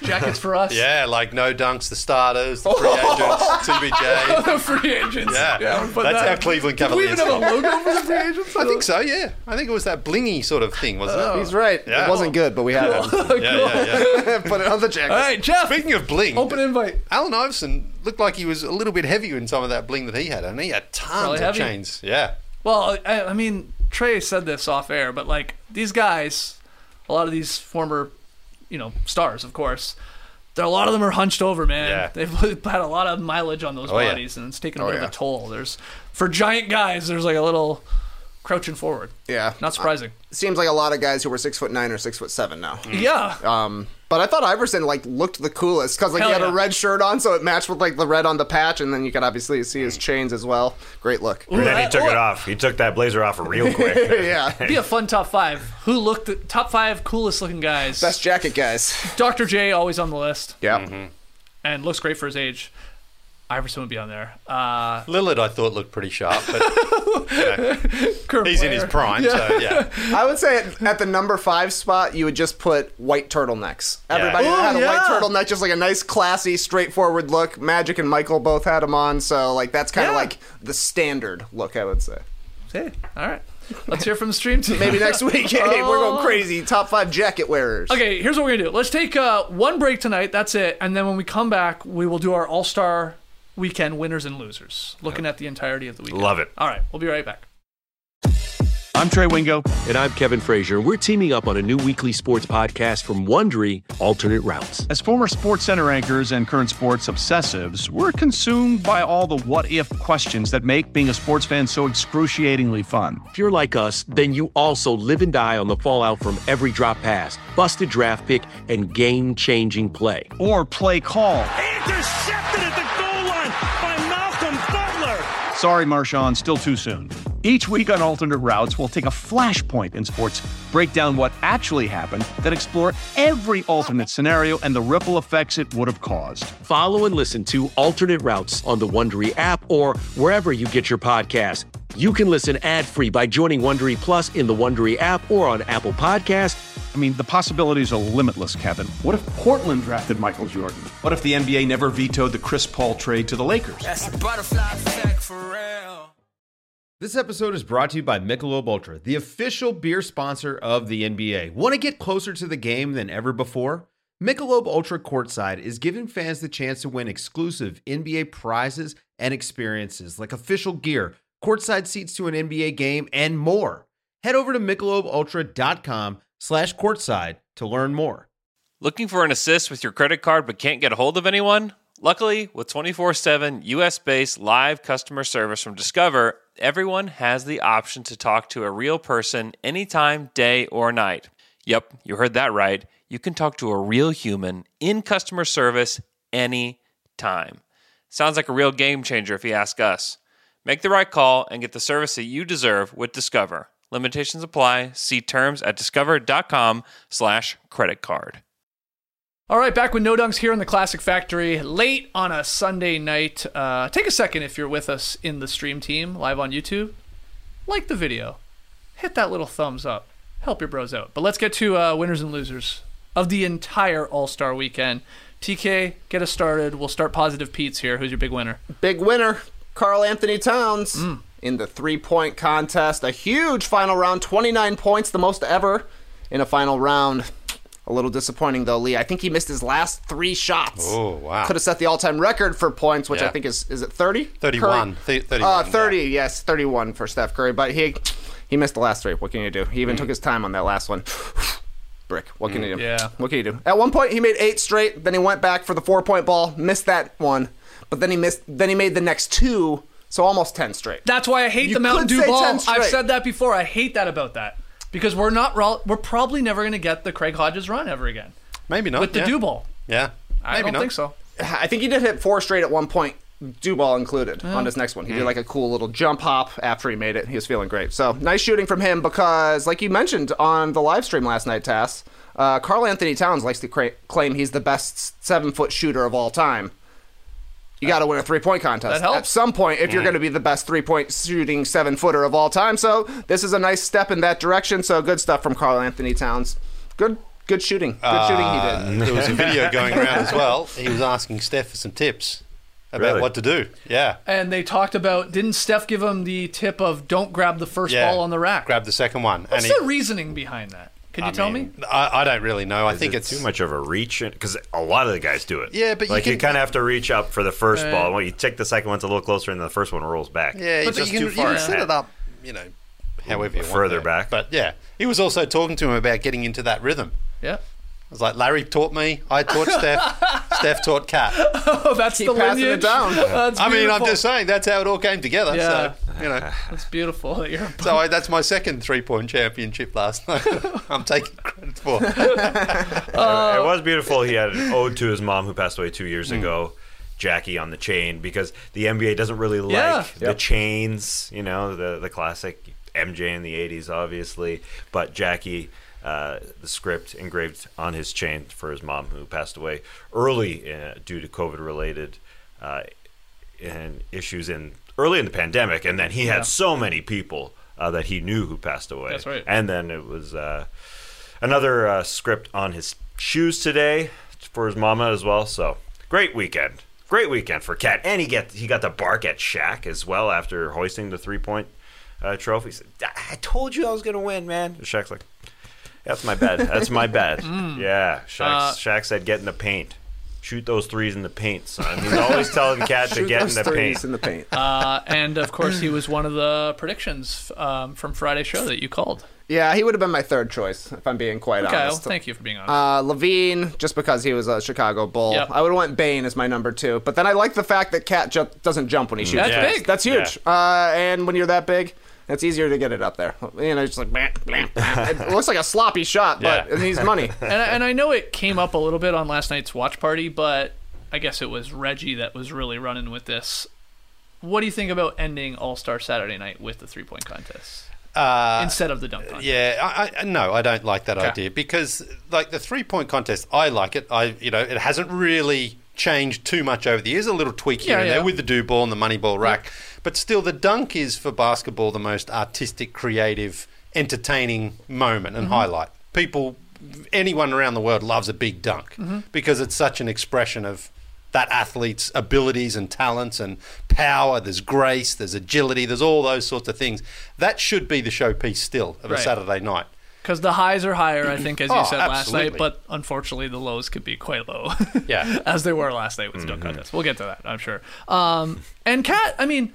Jackets for us. Yeah, like No Dunks, the starters, the free agents, TBJ. The free agents. Yeah, we'll put that's that. how Cleveland Did we Cavaliers. even have a logo for the free agents? I think so, yeah. I think it was that blingy sort of thing, wasn't it? He's right. Yeah. It wasn't good, but we had it. Yeah. Put it on the jacket. All right, Jeff. Speaking of bling, Open invite. Allen Iverson looked like he was a little bit heavier in some of that bling that he had, and he had tons Probably of heavy. chains. Yeah. Well, I mean, Trey said this off air, but like these guys, a lot of these former, stars, of course. A lot of them are hunched over, man. Yeah. They've had a lot of mileage on those yeah. bodies, and it's taken a bit of a toll. For giant guys, there's like a little crouching forward. Yeah. Not surprising. Seems like a lot of guys who were 6'9" or 6'7" now. Yeah. But I thought Iverson looked the coolest because he Hell had yeah. a red shirt on, so it matched with the red on the patch, and then you could obviously see his chains as well. Great look. And then he took Ooh, it off. He took that blazer off real quick. Yeah. Be a fun top five. Who looked at top five coolest looking guys? Best jacket guys. Dr. J always on the list, Yeah. and looks great for his age. Iverson would be on there. Lillard, I thought, looked pretty sharp, but Current he's in player. his prime, so yeah. I would say at the number 5 spot, you would just put white turtlenecks. Everybody Ooh, had a white yeah. turtleneck, just like a nice, classy, straightforward look. Magic and Michael both had them on, so that's kind of Yeah. like the standard look, I would say. Hey, all right. Let's hear from the stream team. Maybe next week, hey, we're going crazy. Top 5 jacket wearers. Okay, here's what we're going to do. Let's take one break tonight. That's it. And then when we come back, we will do our All-Star Weekend winners and losers, looking at the entirety of the weekend. Love it. All right, we'll be right back. I'm Trey Wingo. And I'm Kevin Frazier. We're teaming up on a new weekly sports podcast from Wondery, Alternate Routes. As former Sports Center anchors and current sports obsessives, we're consumed by all the what-if questions that make being a sports fan so excruciatingly fun. If you're like us, then you also live and die on the fallout from every drop pass, busted draft pick, and game-changing play. Or play call. Intercepted at the goal line by Malcolm Butler. Sorry, Marshawn, still too soon. Each week on Alternate Routes, we'll take a flashpoint in sports, break down what actually happened, then explore every alternate scenario and the ripple effects it would have caused. Follow and listen to Alternate Routes on the Wondery app or wherever you get your podcast. You can listen ad-free by joining Wondery Plus in the Wondery app or on Apple Podcasts. I mean, the possibilities are limitless, Kevin. What if Portland drafted Michael Jordan? What if the NBA never vetoed the Chris Paul trade to the Lakers? That's the butterfly effect for real. This episode is brought to you by Michelob Ultra, the official beer sponsor of the NBA. Want to get closer to the game than ever before? Michelob Ultra Courtside is giving fans the chance to win exclusive NBA prizes and experiences like official gear, courtside seats to an NBA game, and more. Head over to MichelobUltra.com/courtside to learn more. Looking for an assist with your credit card but can't get a hold of anyone? Luckily, with 24/7 US-based live customer service from Discover, everyone has the option to talk to a real person anytime, day or night. Yep, you heard that right. You can talk to a real human in customer service anytime. Sounds like a real game changer if you ask us. Make the right call and get the service that you deserve with Discover. Limitations apply. See terms at discover.com/creditcard. All right, back with No Dunks here in the Classic Factory, late on a Sunday night. Take a second if you're with us in the stream team, live on YouTube. Like the video. Hit that little thumbs up. Help your bros out. But let's get to winners and losers of the entire All-Star Weekend. TK, get us started. We'll start Positive Pete's here. Who's your big winner? Big winner, Karl Anthony Towns. In the 3-point contest. A huge final round, 29 points, the most ever in a final round. A little disappointing, though, Lee. I think he missed his last 3 shots. Oh, wow. Could have set the all-time record for points, which Yeah. I think is it 30? 31. 31. 30, yes, 31 for Steph Curry. But he missed the last 3. What can you do? He even took his time on that last one. Brick. What can you do? Yeah. What can you do? At one point, he made 8 straight. Then he went back for the 4-point ball, missed that one. But then he made the next 2, so almost 10 straight. That's why I hate You the Mountain could Dew say ball. 10 straight. I've said that before. I hate that about that. Because we're probably never going to get the Craig Hodges run ever again. Maybe not. With the Dew ball. Yeah. I Maybe don't not. think so. I think he did hit 4 straight at one point, Dew ball included, on his next one. He did like a cool little jump hop after he made it. He was feeling great. So, nice shooting from him because, like you mentioned on the live stream last night, Tass, Karl Anthony Towns likes to claim he's the best 7-foot shooter of all time. You got to win a 3-point contest. That helps. At some point, if you're going to be the best 3-point shooting 7-footer of all time. So, this is a nice step in that direction. So, good stuff from Karl Anthony Towns. Good Good shooting. Good shooting he did. There was a video going around as well. He was asking Steph for some tips about Really? what to do. Yeah. And they talked about, didn't Steph give him the tip of don't grab the first ball on the rack? Grab the second one. What's the reasoning behind that? Can you tell me? I don't really know. I think Is it it's too much of a reach because a lot of the guys do it. Yeah, but like you you kind of have to reach up for the first ball. Well, you take the second one, it's a little closer, and the first one rolls back. Yeah, But but you you can- can you can set it up, however you want. Further there. back. But yeah, he was also talking to him about getting into that rhythm. Yeah. I was like, Larry taught me, I taught Steph, Steph taught Kat. Oh, that's Keep the passing lineage. it down. That's I mean, I'm beautiful. just saying that's how it all came together. Yeah. So, That's beautiful. That you're that's my second 3-point championship last night. I'm taking credit for. It was beautiful. He had an ode to his mom who passed away 2 years ago, Jackie on the chain, because the NBA doesn't really like the chains, the classic MJ in the 80s, obviously, but Jackie, the script engraved on his chain for his mom who passed away early due to COVID-related issues early in the pandemic, and then he had so many people that he knew who passed away. That's right. And then it was another script on his shoes today for his mama as well. So great weekend for Kat, and he got to bark at Shaq as well after hoisting the 3-point trophy. He said, I told you I was gonna win, man. And Shaq's like, that's my bad. That's my bad. Yeah. Shaq said, get in the paint. Shoot those threes in the paint, son. He's always telling Kat to get in the paint. In the paint. and of course, he was one of the predictions from Friday's show that you called. Yeah, he would have been my third choice, if I'm being quite Okay, well, honest. thank you for being honest. Levine, just because he was a Chicago Bull. Yep. I would have went Bane as my number 2. But then I like the fact that Cat doesn't jump when he shoots. That's threes. big. That's huge. And when you're that big, it's easier to get it up there. Just like, blam, blam, blam. It looks like a sloppy shot, but it needs money. And I know it came up a little bit on last night's watch party, but I guess it was Reggie that was really running with this. What do you think about ending All-Star Saturday night with the 3-point contest instead of the dunk contest? Yeah, no, I don't like that idea because, like, the 3-point contest, I like it. It hasn't really changed too much over the years. A little tweak here and there with the do ball and the money ball rack, but still, the dunk is for basketball the most artistic, creative, entertaining moment and highlight. Anyone around the world loves a big dunk because it's such an expression of that athlete's abilities and talents and power. There's grace, there's agility, there's all those sorts of things. That should be the showpiece still of a Saturday night. Because the highs are higher, I think, as you said last absolutely. night, but unfortunately the lows could be quite low. Yeah. As they were last night with the dunk contest. We'll get to that, I'm sure. And Kat, I mean,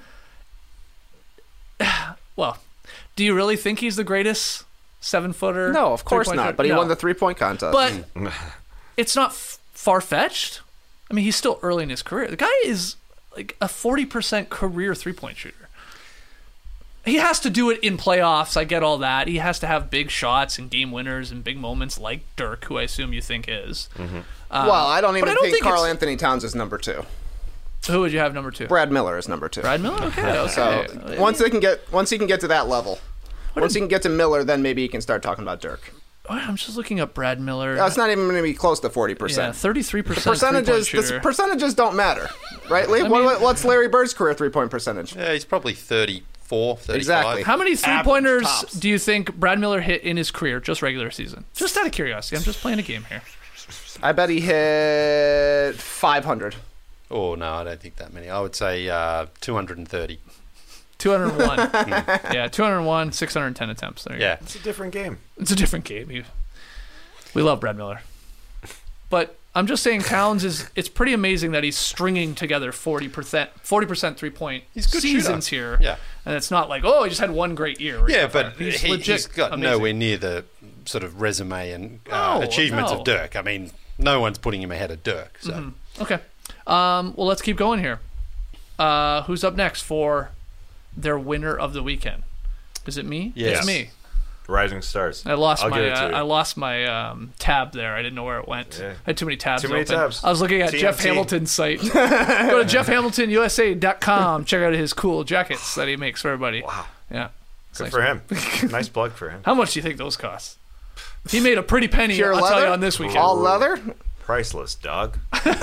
well, do you really think he's the greatest 7-footer? No, of course 3-point not. shooter? But he No. won the 3-point contest. But it's not far-fetched. I mean, he's still early in his career. The guy is like a 40% career 3-point shooter. He has to do it in playoffs. I get all that. He has to have big shots and game winners and big moments like Dirk, who I assume you think is. well, I don't even think think Karl it's- Anthony Towns is number 2. Who would you have number 2? Brad Miller is number 2. Brad Miller? Okay. So once he can get to that level, once he can get to Miller, then maybe he can start talking about Dirk. I'm just looking up Brad Miller. It's not even going to be close to 40%. Yeah, 33% Percentages, shooter. the percentages don't matter, right, Lee? What's Larry Bird's career 3-point percentage? Yeah, he's probably 34, 35. Exactly. How many 3-pointers tops. do you think Brad Miller hit in his career, just regular season? Just out of curiosity. I'm just playing a game here. I bet he hit 500. Oh, no, I don't think that many. I would say 230. 201. Yeah, 201, 610 attempts. There you Yeah. It's a different game. go. It's a different game. We love Brad Miller. But I'm just saying Towns it's pretty amazing that he's stringing together 40% 3-point He's a good seasons shooter. here. Yeah. And it's not like, oh, he just had one great year. where he Yeah, got fired. but he's he's got amazing. nowhere near the sort of resume and No, achievements no. of Dirk. I mean, no one's putting him ahead of Dirk. So Okay. Well, let's keep going here. Who's up next for their winner of the weekend? Is it me? Yes. It's me. Rising Stars. I lost I'll my give it to you. I lost my tab there. I didn't know where it went. Yeah. I had too many tabs Too many open. tabs. I was looking at TNT. Jeff Hamilton's site. Go to jeffhamiltonusa.com. Check out his cool jackets that he makes for everybody. Wow. Yeah. It's Good nice. for him. Nice plug for him. How much do you think those cost? He made a pretty penny, Pure I'll leather? tell you, on this weekend. All leather? Priceless, dog.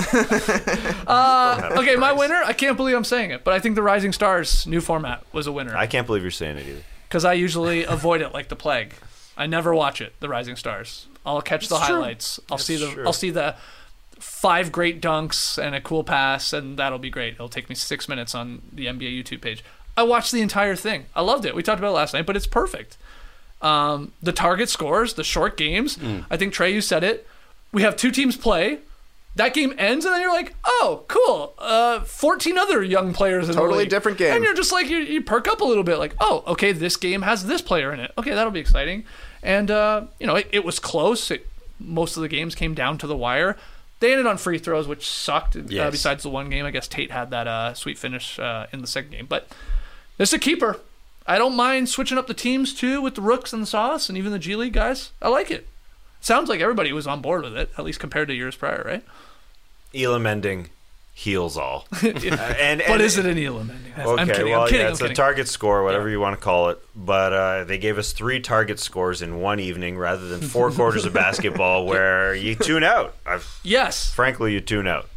Okay, my winner, I can't believe I'm saying it, but I think the Rising Stars new format was a winner. I can't believe you're saying it either. Because I usually avoid it like the plague. I never watch it, the Rising Stars. I'll catch the highlights. I'll see the 5 great dunks and a cool pass, and that'll be great. It'll take me 6 minutes on the NBA YouTube page. I watched the entire thing. I loved it. We talked about it last night, but it's perfect. The target scores, the short games. I think, Trey, you said it. We have 2 teams play. That game ends, and then you're like, oh, cool. 14 other young players in the Totally league. different game. And you're just like, you perk up a little bit. Like, oh, okay, this game has this player in it. Okay, that'll be exciting. And, it was close. Most of the games came down to the wire. They ended on free throws, which sucked. Yes. Besides the one game, I guess Tate had that sweet finish in the second game. But it's a keeper. I don't mind switching up the teams, too, with the Rooks and the Sauce and even the G League guys. I like it. Sounds like everybody was on board with it, at least compared to years prior, right? Elam ending heals all. But is it an Elam ending? Okay, I'm kidding. well, I'm kidding. yeah, it's a target score, whatever you want to call it. But they gave us 3 target scores in one evening rather than 4 quarters of basketball where you tune out. Yes. Frankly, you tune out.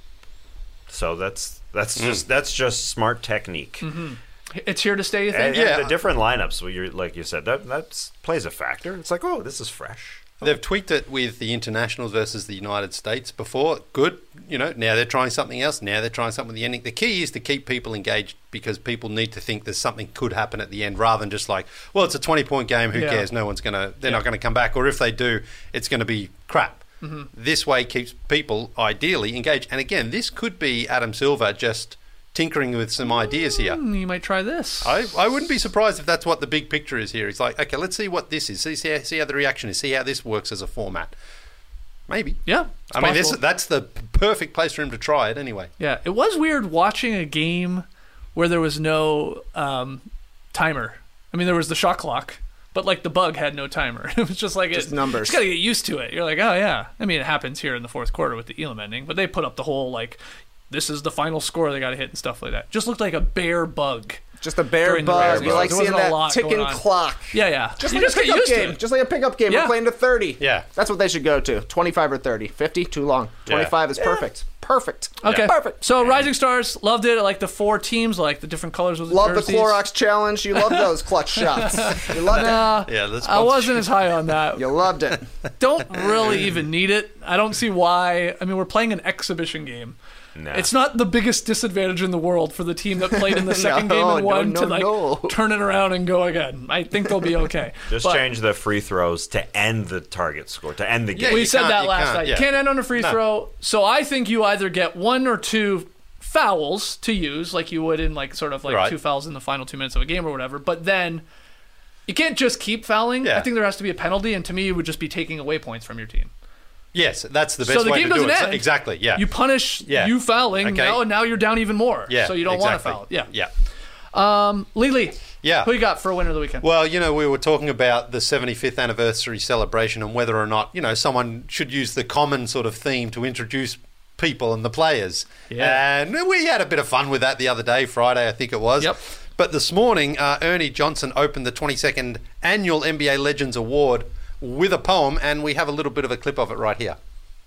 So that's just smart technique. Mm-hmm. It's here to stay, you think? And the different lineups, like you said, that plays a factor. It's like, oh, this is fresh. They've tweaked it with the internationals versus the United States before. Good. Now they're trying something else. Now they're trying something with the ending. The key is to keep people engaged because people need to think there's something could happen at the end rather than just like, well, it's a 20-point game. Who cares? No one's they're not going to come back. Or if they do, it's going to be crap. Mm-hmm. This way keeps people ideally engaged. And again, this could be Adam Silver just tinkering with some ideas here. You might try this. I wouldn't be surprised if that's what the big picture is here. He's like, okay, let's see what this is. See how the reaction is. See how this works as a format. Maybe. Yeah. I mean, that's the perfect place for him to try it anyway. Yeah. It was weird watching a game where there was no timer. I mean, there was the shot clock, but like the bug had no timer. It was just like just numbers. You just got to get used to it. You're like, oh, yeah. I mean, it happens here in the fourth quarter with the Elam ending, but they put up the whole like, this is the final score they got to hit and stuff like that. Just looked like a bare bug. Just a bare bug. You like seeing that ticking clock. Yeah. Just like a pickup game. Just like a pickup game. We're playing to 30. Yeah. That's what they should go to. 25 or 30. 50, too long. 25 is perfect. Perfect. Okay. Perfect. So Rising Stars, loved it. I like the 4 teams. I like the different colors of the jerseys. the Clorox challenge. You love those clutch shots. You loved it. Yeah, I wasn't as high on that. You loved it. Don't really even need it. I don't see why. I mean, we're playing an exhibition game. No. It's not the biggest disadvantage in the world for the team that played in the second game and won to turn it around and go again. I think they'll be okay. Just change the free throws to end the target score, to end the game. Yeah, we said that last night. You can't end on a free throw. So I think you either get 1 or 2 fouls to use, like you would in like sort of like 2 fouls in the final 2 minutes of a game or whatever. But then you can't just keep fouling. I think there has to be a penalty, and to me, it would just be taking away points from your team. Yes, that's the best way to do it. So the game doesn't end. Exactly, yeah. You punish you fouling, and now you're down even more. Yeah, so you don't want to foul. Yeah. Lily, who you got for a winner of the weekend? Well, we were talking about the 75th anniversary celebration and whether or not, someone should use the common sort of theme to introduce people and the players. Yeah. And we had a bit of fun with that the other day, Friday, I think it was. Yep. But this morning, Ernie Johnson opened the 22nd Annual NBA Legends Award with a poem, and we have a little bit of a clip of it right here.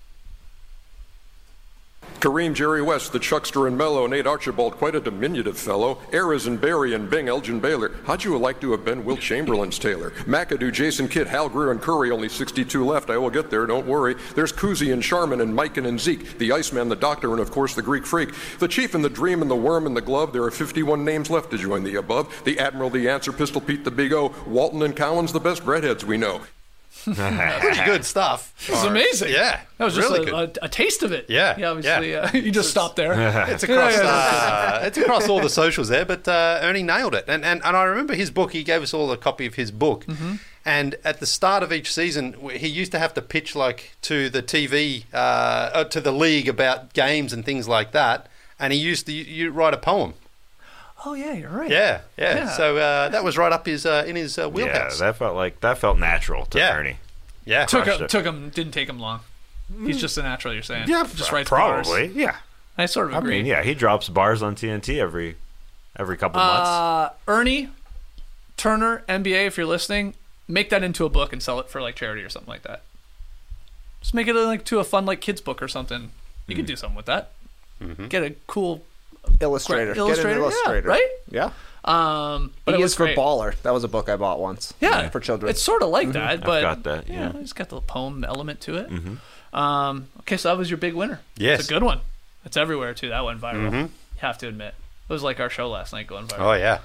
Kareem, Jerry West, the Chuckster and Mello, Nate Archibald, quite a diminutive fellow. Ayers and Barry and Bing, Elgin Baylor. How'd you like to have been Wilt Chamberlain's Taylor? McAdoo, Jason Kidd, Hal Greer and Curry, only 62 left. I will get there, don't worry. There's Kuzi and Sharman and Mikan and Zeke, the Iceman, the Doctor, and of course the Greek Freak. The Chief and the Dream and the Worm and the Glove. There are 51 names left to join the above. The Admiral, the Answer, Pistol Pete, the Big O, Walton and Collins, the best redheads we know. Pretty good stuff. It's amazing. Yeah, that was just a taste of it. Yeah, obviously, you just stopped there. It's across. It's across all the socials there, but Ernie nailed it. And I remember his book. He gave us all a copy of his book. Mm-hmm. And at the start of each season, he used to have to pitch to the TV, to the league about games and things like that. And he used to write a poem. Oh yeah, you're right. Yeah. So that was right up in his wheelhouse. Yeah, that felt natural to Ernie. Yeah, didn't take him long. He's just a natural. You're saying? Yeah, just writes probably. Bars. Yeah, I sort of agree. I mean, he drops bars on TNT every couple months. Ernie Turner, NBA, if you're listening, make that into a book and sell it for charity or something like that. Just make it to a fun kids book or something. You could do something with that. Mm-hmm. Get a cool. Illustrator. Get an illustrator. Yeah, right? Yeah. But He it is was for great. Baller. That was a book I bought once. Yeah, for children. It's sort of like that, but got that, yeah. it's got the poem element to it. Okay, so that was your big winner. Yes. It's a good one. It's everywhere too. That went viral. You have to admit, it was like our show last night going viral. Oh, yeah.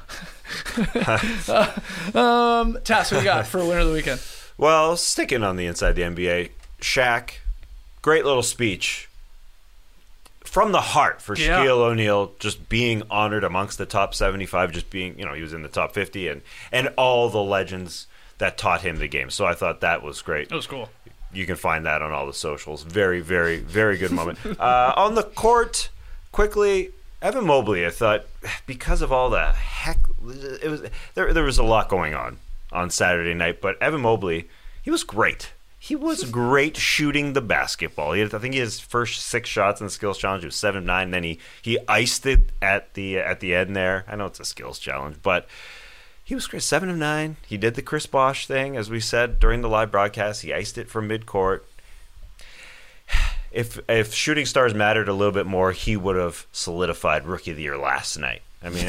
Tass, what you got for winner of the weekend? Well, sticking on the inside the NBA, Shaq, great little speech from the heart for Yeah. Shaquille O'Neal, just being honored amongst the top 75, just being, he was in the top 50, and all the legends that taught him the game. So I thought that was great. It was cool. You can find that on all the socials. Very, very, very good moment. On the court, quickly, Evan Mobley, I thought, because of all the heck, there was a lot going on Saturday night, but Evan Mobley, he was great. He was great shooting the basketball. I think his first 6 shots in the skills challenge was 7 of 9. Then he iced it at the end there. I know it's a skills challenge, but he was great. 7 of 9. He did the Chris Bosh thing, as we said during the live broadcast. He iced it from midcourt. If shooting stars mattered a little bit more, he would have solidified Rookie of the Year last night. I mean,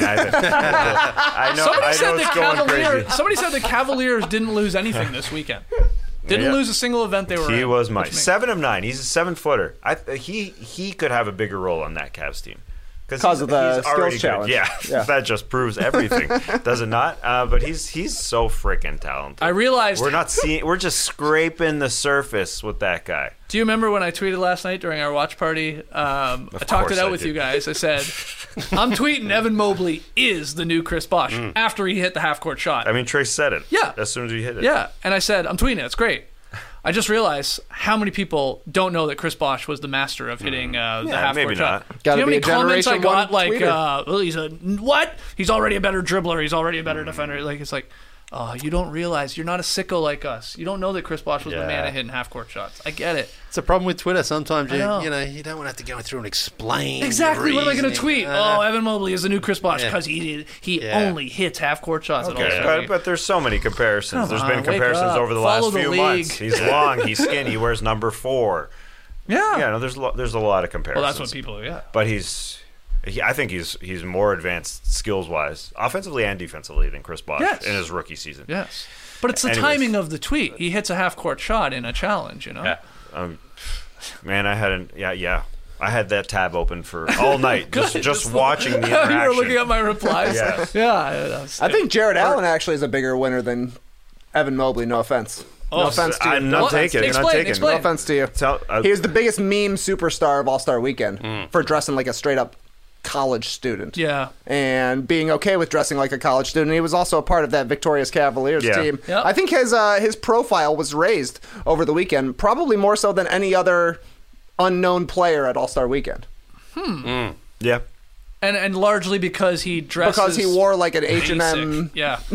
I know. Somebody said the Cavaliers didn't lose anything this weekend. Didn't lose a single event they were in. He was my 7 of 9. He's a 7-footer. He could have a bigger role on that Cavs team. Because of the skills challenge. Yeah, that just proves everything, does it not? But he's so freaking talented. I realized we're just scraping the surface with that guy. Do you remember when I tweeted last night during our watch party? I talked it out with you guys. I said, I'm tweeting Evan Mobley is the new Chris Bosh after he hit the half-court shot. I mean, Trace said it. Yeah. As soon as he hit it. Yeah, and I said, I'm tweeting it. It's great. I just realized how many people don't know that Chris Bosh was the master of hitting the half-court maybe shot. not. Do you know how many comments I got? Like, well, he's a what? He's already a better dribbler. He's already a better defender. Like it's like, oh, you don't realize you're not a sicko like us. You don't know that Chris Bosh was the man at hitting half-court shots. I get it. It's a problem with Twitter. Sometimes you don't want to have to go through and explain exactly. What am I going to tweet? Oh, Evan Mobley is the new Chris Bosh because he only hits half-court shots. Okay, but there's so many comparisons. There's been comparisons over the last few months. He's long, he's skinny, he wears number 4. Yeah. There's a lot of comparisons. Well, that's what people do. Yeah. But I think he's more advanced skills-wise, offensively and defensively, than Chris Bosh in his rookie season. Yes. But it's the timing of the tweet. He hits a half-court shot in a challenge, Yeah. Man, I had that tab open for all night, just watching the interaction. You were looking at my replies. Yes. Yeah. I think Jared Allen actually is a bigger winner than Evan Mobley. No offense. No offense to you. I'm not taking it. Explain. No offense to you. He was the biggest meme superstar of All-Star Weekend for dressing like a straight-up college student. Yeah. And being okay with dressing like a college student. He was also a part of that victorious Cavaliers team. Yep. I think his profile was raised over the weekend, probably more so than any other unknown player at All-Star Weekend. Yeah. And largely because he dresses... Because he wore like an H&M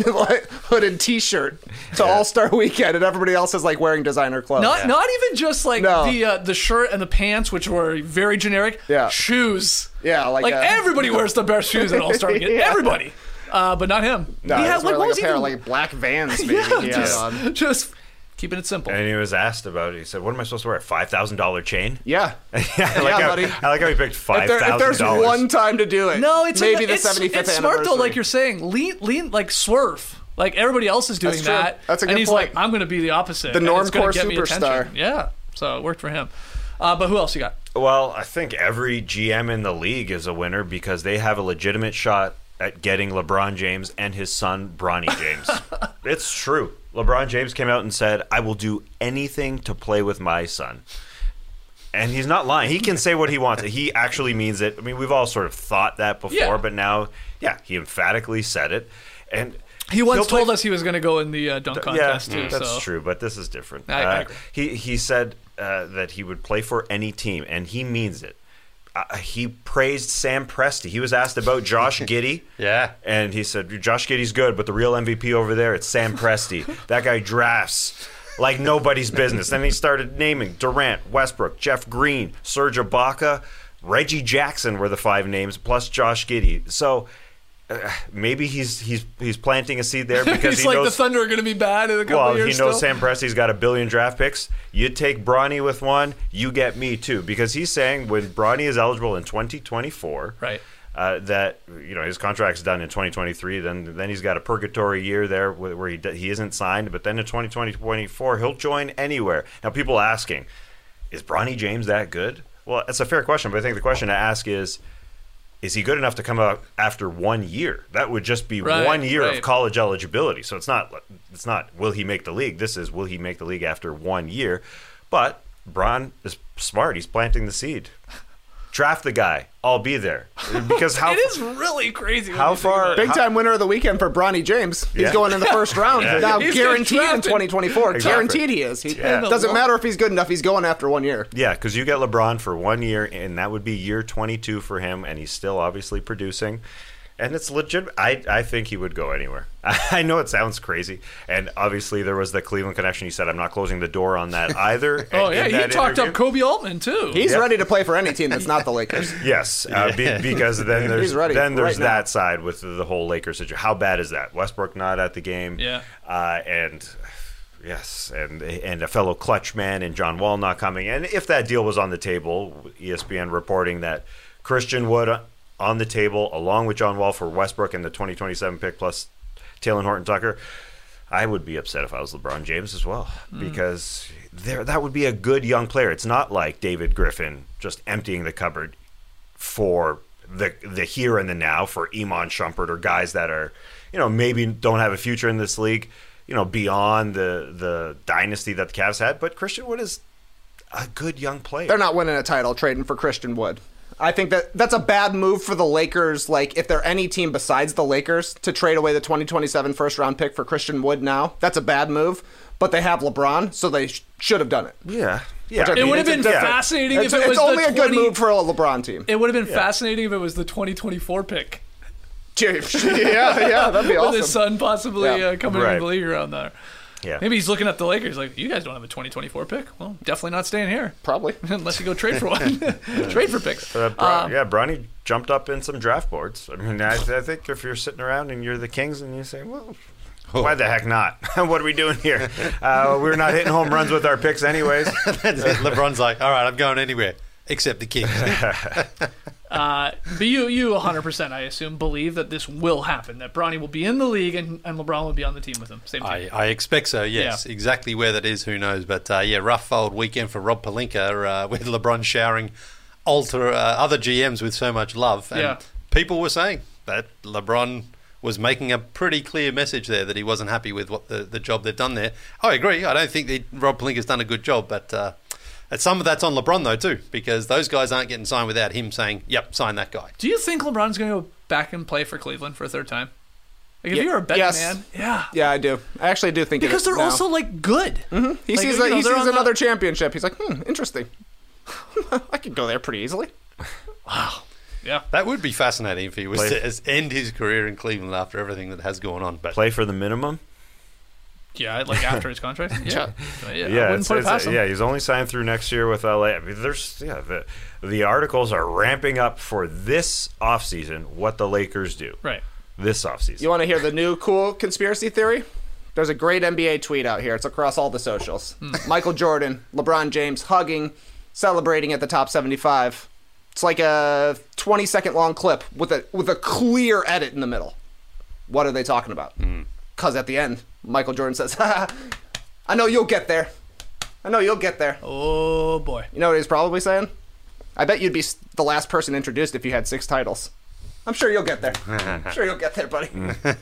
hooded T-shirt to All-Star Weekend, and everybody else is like wearing designer clothes. Not even just like the shirt and the pants, which were very generic. Yeah. Shoes. Yeah, like everybody wears the best shoes at All-Star Weekend. Everybody. But not him. No, he had like a pair of like black Vans maybe. Just keeping it simple. And he was asked about it. He said, "What am I supposed to wear? A $5,000 chain?" Yeah. Buddy. I like how he picked $5,000. If there's one time to do it, no, it's maybe like, the 75th It's smart though, anniversary. like you're saying, lean, like swerve. Like everybody else is doing That's true. that. That's a good and he's point. like, I'm going to be the opposite. The and it's gonna normcore get me superstar. attention. Yeah. So it worked for him. But who else you got? Well, I think every GM in the league is a winner because they have a legitimate shot at getting LeBron James and his son, Bronny James. It's true. LeBron James came out and said, I will do anything to play with my son. And he's not lying. He can say what he wants. He actually means it. I mean, we've all sort of thought that before, but now, he emphatically said it. And he once told us he was going to go in the dunk contest, too. That's true, but this is different. I agree. He said that he would play for any team, and he means it. He praised Sam Presti. He was asked about Josh Giddey. And he said, Josh Giddey's good, but the real MVP over there, it's Sam Presti. That guy drafts like nobody's business. Then he started naming Durant, Westbrook, Jeff Green, Serge Ibaka, Reggie Jackson were the 5 names, plus Josh Giddey. So maybe he's planting a seed there because he's he like knows the Thunder are going to be bad in a couple of years. He knows still. Sam Presti's got 1 billion draft picks. You take Bronny with 1, you get me too. Because he's saying when Bronny is eligible in 2024, right? that his contract's done in 2023. Then he's got a purgatory year there where he isn't signed. But then in 2024, he'll join anywhere. Now, people are asking, is Bronny James that good? Well, it's a fair question, but I think the question to ask is he good enough to come out after 1 year? That would just be 1 year of college eligibility. So it's not will he make the league? This is will he make the league after 1 year? But Bron is smart. He's planting the seed. Draft the guy. I'll be there. Because it is really crazy. How far? Big time winner of the weekend for Bronny James. He's going in the first round. Now He's guaranteed in 2024. Exactly. Guaranteed he is. Doesn't matter if he's good enough. He's going after 1 year. Yeah, because you get LeBron for 1 year, and that would be year 22 for him, and he's still obviously producing. And it's legit. I think he would go anywhere. I know it sounds crazy. And obviously there was the Cleveland connection. He said, I'm not closing the door on that either. He talked up Kobe Altman, too. He's ready to play for any team that's not the Lakers. Yes, because then there's right that side with the whole Lakers situation. How bad is that? Westbrook not at the game. Yeah. And a fellow clutch man and John Wall not coming. And if that deal was on the table, ESPN reporting that Christian Wood on the table, along with John Wall for Westbrook and the 2027 pick plus Talen Horton-Tucker, I would be upset if I was LeBron James as well, because that would be a good young player. It's not like David Griffin just emptying the cupboard for the here and the now for Iman Shumpert or guys that are, maybe don't have a future in this league, beyond the dynasty that the Cavs had. But Christian Wood is a good young player. They're not winning a title trading for Christian Wood. I think that's a bad move for the Lakers. Like, if they're any team besides the Lakers to trade away the 2027 first-round pick for Christian Wood now, that's a bad move. But they have LeBron, so they should have done it. Yeah. It would have been fascinating if it was it's only a good move for a LeBron team. It would have been fascinating if it was the 2024 pick. Yeah, that'd be awesome. With his son possibly coming in the league around there. Yeah. Maybe he's looking at the Lakers like, you guys don't have a 2024 pick. Well, definitely not staying here. Probably. Unless you go trade for one. Trade for picks. Bronny jumped up in some draft boards. I mean, I think if you're sitting around and you're the Kings and you say, well, why the heck not? What are we doing here? We're not hitting home runs with our picks anyways. That's it. LeBron's like, all right, I'm going anywhere except the Kings. But you 100%, I assume, believe that this will happen, that Bronny will be in the league and LeBron will be on the team with him. Same team. I expect so, yes. Yeah. Exactly where that is, who knows. But, rough old weekend for Rob Pelinka with LeBron showering other GMs with so much love. And people were saying that LeBron was making a pretty clear message there that he wasn't happy with what the job they've done there. I agree. I don't think Rob Pelinka's done a good job, but... some of that's on LeBron, though, too, because those guys aren't getting signed without him saying, yep, sign that guy. Do you think LeBron's going to go back and play for Cleveland for a third time? Like, if you're a betting man, yeah, I do. I actually do think because they're also like good. Mm-hmm. He sees another championship. He's like, interesting. I could go there pretty easily. Wow. Yeah, that would be fascinating if he was to end his career in Cleveland after everything that has gone on. But play for the minimum. Yeah, like after his contract. Yeah, he's only signed through next year with LA. I mean, the articles are ramping up for this offseason what the Lakers do. Right. This offseason. You want to hear the new cool conspiracy theory? There's a great NBA tweet out here. It's across all the socials. Michael Jordan, LeBron James hugging, celebrating at the top 75. It's like a 20-second long clip with a clear edit in the middle. What are they talking about? Because at the end, Michael Jordan says, I know you'll get there. I know you'll get there. Oh, boy. You know what he's probably saying? I bet you'd be the last person introduced if you had 6 titles. I'm sure you'll get there. I'm sure you'll get there, buddy.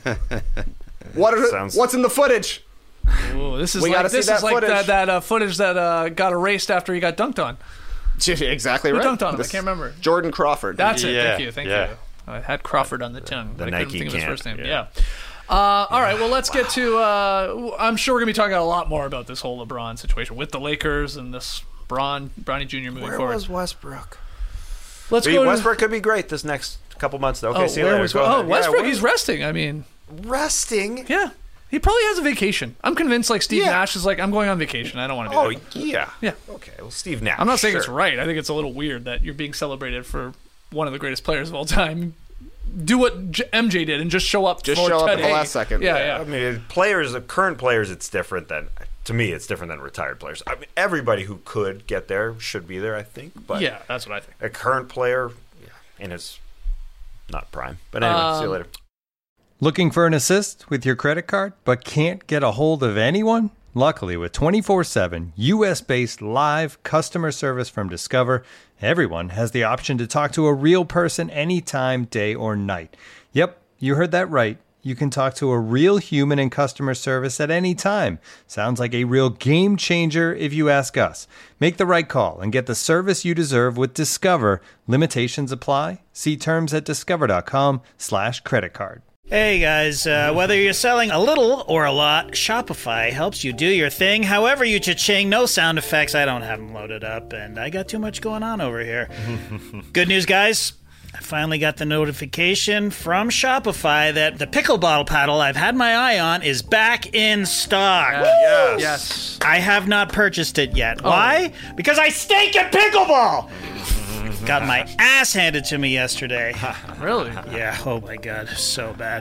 What's in the footage? Ooh, this is like that footage that got erased after he got dunked on. Exactly right. Who dunked on him? I can't remember. Jordan Crawford. That's it. Thank you. I had Crawford on the tongue, but I couldn't think of his first name. Yeah. All right, well, let's get to... I'm sure we're going to be talking a lot more about this whole LeBron situation with the Lakers and this Bronny Jr. moving forward. Where was Westbrook? Westbrook could be great this next couple months, though. Okay, see you later. later. Westbrook, he's resting. I mean... Resting? Yeah. He probably has a vacation. I'm convinced, Steve Nash is like, I'm going on vacation. I don't want to do that. Oh, yeah. Yeah. Okay, well, Steve Nash. I'm not saying it's right. I think it's a little weird that you're being celebrated for one of the greatest players of all time. Do what MJ did and just show up. Just show up at the last second. Yeah. I mean, current players, it's different than... To me, it's different than retired players. I mean, everybody who could get there should be there, I think. But yeah, that's what I think. A current player in his not Prime. But anyway, see you later. Looking for an assist with your credit card, but can't get a hold of anyone? Luckily, with 24/7 U.S.-based live customer service from Discover, everyone has the option to talk to a real person anytime, day or night. Yep, you heard that right. You can talk to a real human in customer service at any time. Sounds like a real game changer if you ask us. Make the right call and get the service you deserve with Discover. Limitations apply. See terms at discover.com/creditcard. Hey guys, whether you're selling a little or a lot, Shopify helps you do your thing however you cha-ching. No sound effects, I don't have them loaded up, and I got too much going on over here. Good news, guys. I finally got the notification from Shopify that the pickle bottle paddle I've had my eye on is back in stock. Yes. I have not purchased it yet. Why? Because I stink at pickleball! Got my ass handed to me yesterday. Really? Yeah, oh my god, so bad.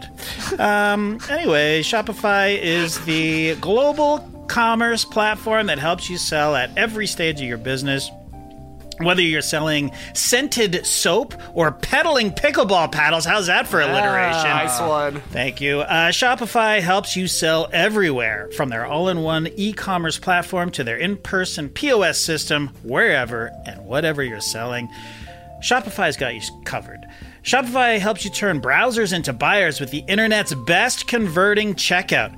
Anyway, Shopify is the global commerce platform that helps you sell at every stage of your business. Whether you're selling scented soap or peddling pickleball paddles, how's that for alliteration? Nice one. Thank you. Shopify helps you sell everywhere, from their all-in-one e-commerce platform to their in-person POS system, wherever and whatever you're selling. Shopify's got you covered. Shopify helps you turn browsers into buyers with the internet's best converting checkout.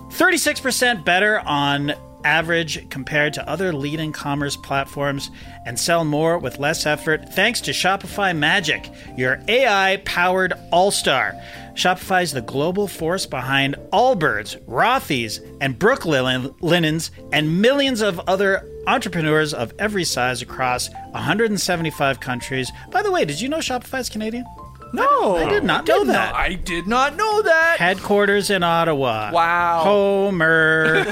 36% better on average compared to other leading commerce platforms, and sell more with less effort thanks to Shopify Magic, your AI-powered all-star. Shopify is the global force behind Allbirds, Rothy's, and Brooklinens, and millions of other entrepreneurs of every size across 175 countries. By the way, did you know Shopify is Canadian? No, I did not know that. I did not know that. Headquarters in Ottawa. Wow. Homer.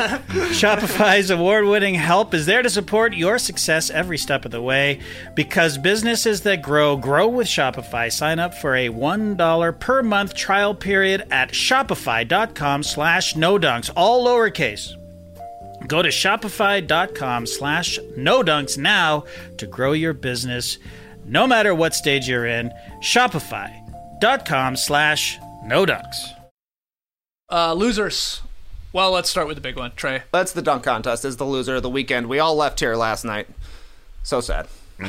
Shopify's award-winning help is there to support your success every step of the way. Because businesses that grow with Shopify. Sign up for a $1 per month trial period at shopify.com/nodunks, all lowercase. Go to shopify.com/nodunks now to grow your business. No matter what stage you're in, shopify.com/nodunks. Losers. Well, let's start with the big one. Trey. That's the dunk contest. Is the loser of the weekend. We all left here last night. So sad.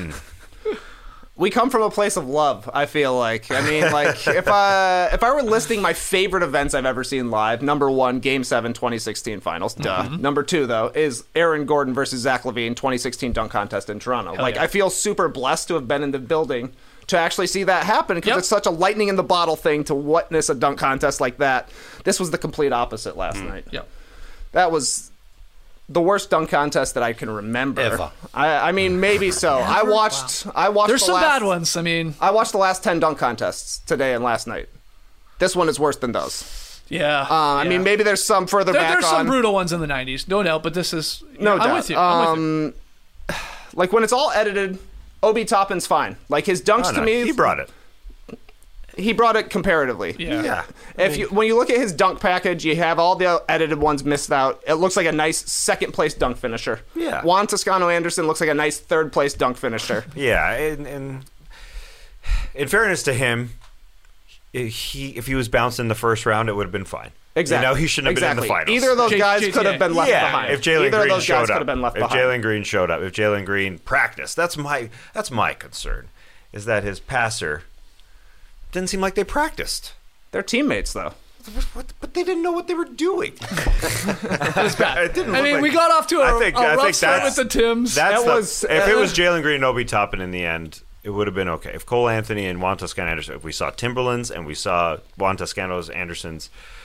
We come from a place of love, I feel like. I mean, like, if I were listing my favorite events I've ever seen live, number 1, Game 7, 2016 Finals. Duh. Mm-hmm. Number 2, though, is Aaron Gordon versus Zach LaVine, 2016 dunk contest in Toronto. Hell like, yeah. I feel super blessed to have been in the building to actually see that happen, because it's such a lightning in the bottle thing to witness a dunk contest like that. This was the complete opposite last night. Yep. That was the worst dunk contest that I can remember. Ever. I mean, maybe so. I watched. There's the some last, bad ones. I mean, I watched the last 10 dunk contests today and last night. This one is worse than those. yeah. I mean, maybe there's some further back there's some on. brutal ones in the 90s. No doubt, but this is... No I'm doubt. with you. I'm with you. Like, when it's all edited, Obi Toppin's fine. Like, his dunks to me... He brought it. He brought it comparatively. Yeah. When you look at his dunk package, you have all the edited ones missed out. It looks like a nice second-place dunk finisher. Yeah. Juan Toscano-Anderson looks like a nice third-place dunk finisher. Yeah, and in fairness to him, if he was bounced in the first round, it would have been fine. Exactly. You know, he shouldn't have been in the finals. Either of those guys could have been left behind. If Jalen Either Green of those showed guys up, could have been left if behind. Jalen Green showed up, if Jalen Green practiced, that's my concern, is that his passer didn't seem like they practiced. They're teammates, though. But they didn't know what they were doing. It was bad. It didn't I look mean, like- we got off to a rough start with that's- the Tims. If it was Jalen Green and Obi Toppin in the end, it would have been okay. If Cole Anthony and Juan Toscano-Anderson, if we saw Timberlands and we saw Juan Toscano-Anderson's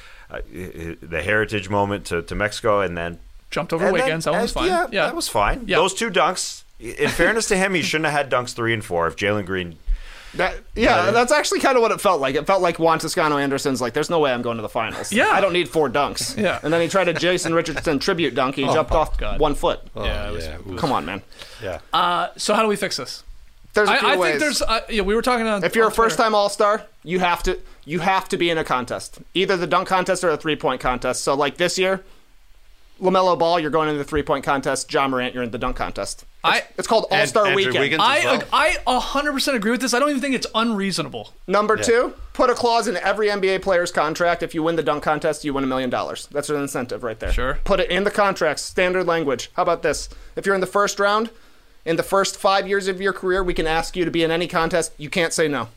the heritage moment to Mexico, and then jumped over Wiggins, that one was fine. Yeah, that was fine. Yeah. Those two dunks, in fairness to him, he shouldn't have had dunks 3 and 4 if Jalen Green... That's actually kind of what it felt like. It felt like Juan Toscano-Anderson's like, there's no way I'm going to the finals. Yeah. I don't need 4 dunks. Yeah. And then he tried a Jason Richardson tribute dunk. He jumped off 1 foot. Come on, man. Yeah. So how do we fix this? There's a few I ways. think there's... we were talking on... If you're on a first-time All-Star, you have to be in a contest. Either the dunk contest or the three-point contest. So, like, this year, LaMelo Ball, you're going into the 3-point contest. John Morant, you're in the dunk contest. It's called All-Star Andrew Weekend. Wiggins as well. I 100% agree with this. I don't even think it's unreasonable. Number 2, put a clause in every NBA player's contract. If you win the dunk contest, you win $1 million. That's an incentive right there. Sure. Put it in the contracts, standard language. How about this? If you're in the first round, in the first 5 years of your career, we can ask you to be in any contest. You can't say no.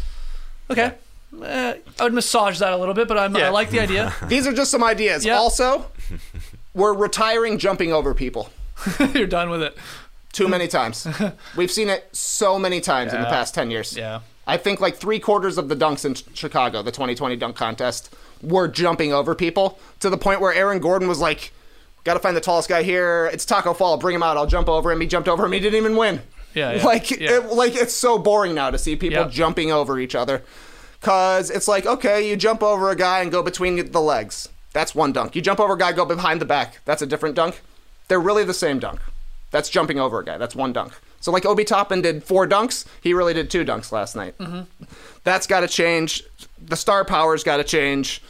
Okay. I would massage that a little bit, but I like the idea. These are just some ideas. Yeah. Also, we're retiring jumping over people. You're done with it. Too many times. We've seen it so many times in the past 10 years. Yeah. I think like 3/4 of the dunks in Chicago, the 2020 dunk contest, were jumping over people to the point where Aaron Gordon was like, got to find the tallest guy here. It's Taco Fall. Bring him out. I'll jump over him. He jumped over him. He didn't even win. Yeah. It's so boring now to see people jumping over each other. Because it's like, okay, you jump over a guy and go between the legs. That's one dunk. You jump over a guy, go behind the back. That's a different dunk. They're really the same dunk. That's jumping over a guy. That's one dunk. So like Obi Toppin did 4 dunks. He really did 2 dunks last night. Mm-hmm. That's got to change. The star power's got to change.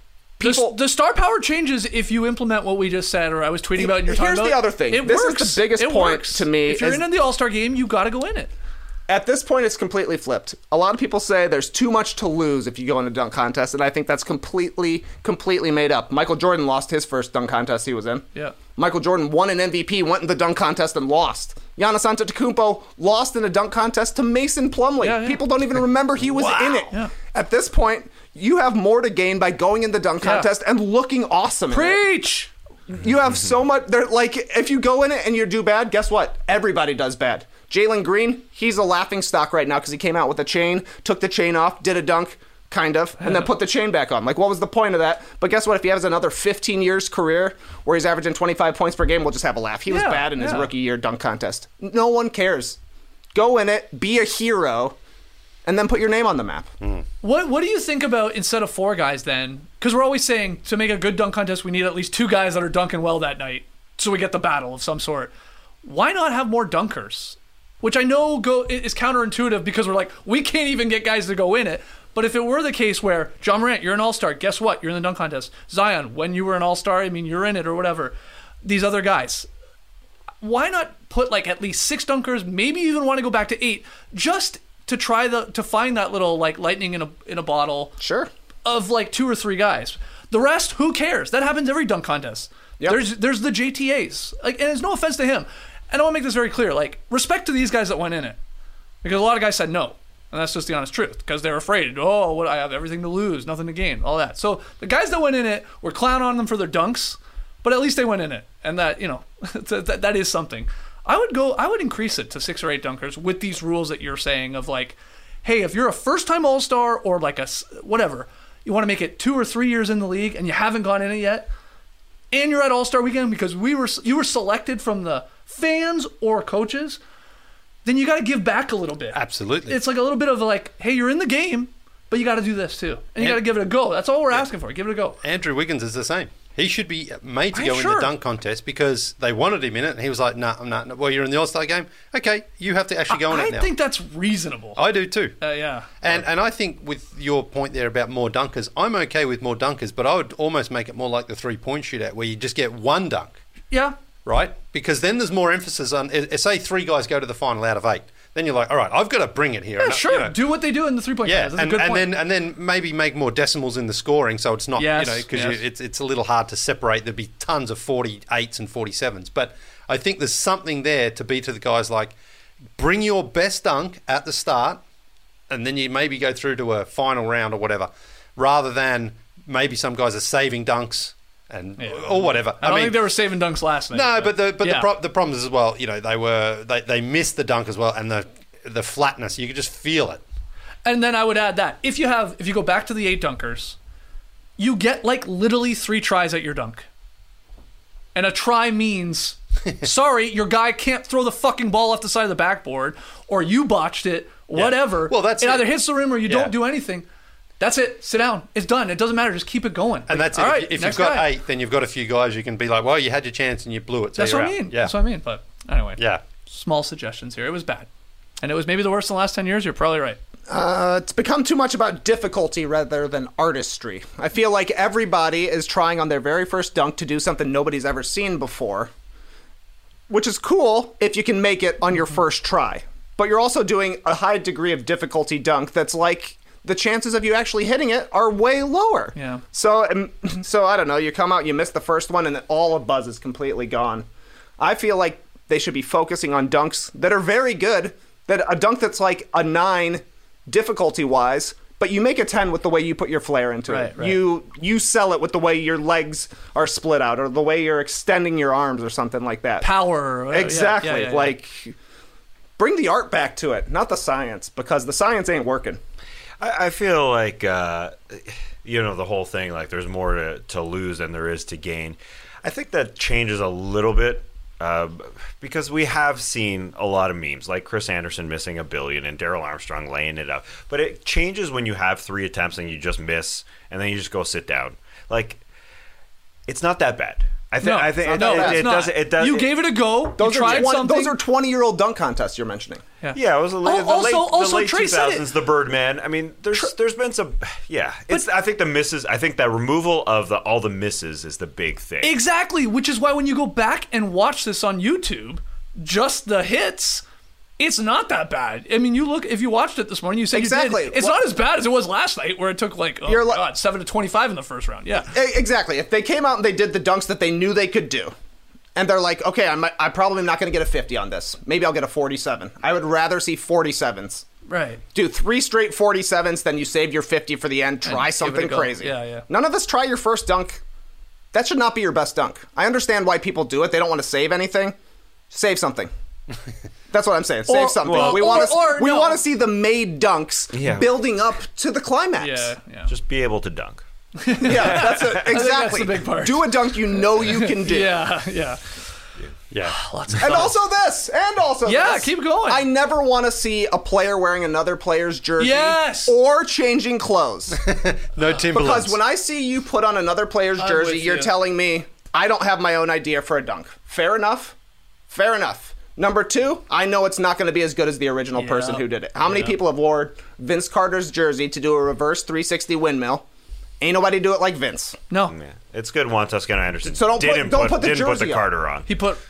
The star power changes if you implement what we just said, or I was tweeting about in your time. Here's the other thing. This is the biggest point to me. If you're in the All-Star game, you got to go in it. At this point, it's completely flipped. A lot of people say there's too much to lose if you go in a dunk contest, and I think that's completely made up. Michael Jordan lost his first dunk contest he was in. Yeah. Michael Jordan won an MVP, went in the dunk contest, and lost. Giannis Antetokounmpo lost in a dunk contest to Mason Plumlee. Yeah. People don't even remember he was in it. Yeah. At this point, you have more to gain by going in the dunk contest and looking awesome. Preach! You have so much. Like, if you go in it and you do bad, guess what? Everybody does bad. Jalen Green, he's a laughing stock right now because he came out with a chain, took the chain off, did a dunk, kind of, and then put the chain back on. Like, what was the point of that? But guess what? If he has another 15 years career where he's averaging 25 points per game, we'll just have a laugh. He was bad in his rookie year dunk contest. No one cares. Go in it, be a hero, and then put your name on the map. What do you think about instead of 4 guys then? Because we're always saying to make a good dunk contest, we need at least 2 guys that are dunking well that night, so we get the battle of some sort. Why not have more dunkers? Which I know is counterintuitive because we're like, we can't even get guys to go in it. But if it were the case where, John Morant, you're an all-star, guess what? You're in the dunk contest. Zion, when you were an all-star, I mean, you're in it or whatever. These other guys. Why not put like at least 6 dunkers, maybe even want to go back to 8, just to try to find that little like lightning in a bottle. Sure. Of like 2 or 3 guys. The rest, who cares? That happens every dunk contest. Yep. There's the JTAs. Like, and it's no offense to him. And I want to make this very clear. Like, respect to these guys that went in it. Because a lot of guys said no. And that's just the honest truth. Because they're afraid. Oh, I have everything to lose, nothing to gain, all that. So the guys that went in it, were clown on them for their dunks. But at least they went in it. And that, that is something. I would increase it to 6 or 8 dunkers with these rules that you're saying of like, hey, if you're a first-time All-Star or like whatever, you want to make it 2 or 3 years in the league and you haven't gone in it yet, and you're at All-Star Weekend because you were selected from the fans or coaches, then you got to give back a little bit. Absolutely. It's like a little bit of like, hey, you're in the game, but you got to do this too. And you got to give it a go. That's all we're asking for. Give it a go. Andrew Wiggins is the same. He should be made to go in the dunk contest because they wanted him in it, and he was like, "Nah, I'm not." Well, you're in the All-Star game. Okay, you have to actually go in it now. I think that's reasonable. I do too. Yeah. And I think with your point there about more dunkers, I'm okay with more dunkers, but I would almost make it more like the 3-point shootout where you just get one dunk. Yeah. Right? Because then there's more emphasis on, say 3 guys go to the final out of 8. Then you're like, all right, I've got to bring it here. Yeah, sure. Do what they do in the 3-point contest. That's a good point. And then maybe make more decimals in the scoring so it's not, because it's a little hard to separate. There'd be tons of 48s and 47s. But I think there's something there to be to the guys like, bring your best dunk at the start and then you maybe go through to a final round or whatever, rather than maybe some guys are saving dunks or whatever. I mean, think they were saving dunks last night. No, but the problem is as well. They missed the dunk as well, and the flatness. You could just feel it. And then I would add that if you go back to the 8 dunkers, you get like literally 3 tries at your dunk, and a try means sorry, your guy can't throw the fucking ball off the side of the backboard, or you botched it, whatever. Well, it either hits the rim or you don't do anything. That's it. Sit down. It's done. It doesn't matter. Just keep it going. And that's it. All right, if you've got 8, then you've got a few guys you can be like, well, you had your chance and you blew it. So that's what I mean. Yeah. That's what I mean. But anyway. Yeah. Small suggestions here. It was bad. And it was maybe the worst in the last 10 years. You're probably right. It's become too much about difficulty rather than artistry. I feel like everybody is trying on their very first dunk to do something nobody's ever seen before, which is cool if you can make it on your first try. But you're also doing a high degree of difficulty dunk that's like the chances of you actually hitting it are way lower. Yeah. So I don't know, you come out, you miss the first one, and then all of buzz is completely gone. I feel like they should be focusing on dunks that are very good, that a dunk that's like a 9 difficulty-wise, but you make a 10 with the way you put your flair into it. Right. You sell it with the way your legs are split out or the way you're extending your arms or something like that. Power. or whatever. Exactly. Yeah. Like, bring the art back to it, not the science, because the science ain't working. I feel like, the whole thing, like there's more to lose than there is to gain. I think that changes a little bit. Because we have seen a lot of memes, like Chris Anderson missing a billion and Daryl Armstrong laying it up. But it changes when you have 3 attempts and you just miss, and then you just go sit down. Like, it's not that bad. I think it does. You gave it a go. Those you tried something. Those are 20-year-old dunk contests you're mentioning. Yeah, it was the late Trey 2000s, the Birdman. I mean, there's been some. Yeah, I think the misses. I think that removal of all the misses is the big thing. Exactly, which is why when you go back and watch this on YouTube, just the hits, it's not that bad. I mean, if you watched it this morning, you said exactly. You did. It's not as bad as it was last night, where it took 7 to 25 in the first round. Yeah, exactly. If they came out and they did the dunks that they knew they could do, and they're like, okay, I probably am not going to get a 50 on this. Maybe I'll get a 47. I would rather see 47s. Right. Do 3 straight 47s, then you save your 50 for the end. Try something crazy. Yeah. None of us try your first dunk. That should not be your best dunk. I understand why people do it. They don't want to save anything. Save something. That's what I'm saying. Save something. We want to see the made dunks building up to the climax. Yeah. Just be able to dunk. Yeah, that's it. Exactly. That's the big part. Do a dunk you know you can do. Yeah. Lots of and also this. Yeah, keep going. I never want to see a player wearing another player's jersey. Yes. Or changing clothes. No Timberlands. Because when I see you put on another player's jersey, you're telling me I don't have my own idea for a dunk. Fair enough. Number 2, I know it's not going to be as good as the original person who did it. How many people have wore Vince Carter's jersey to do a reverse 360 windmill? Ain't nobody do it like Vince. No. Yeah. It's good Juan Toscano Anderson So don't put the Carter on. He put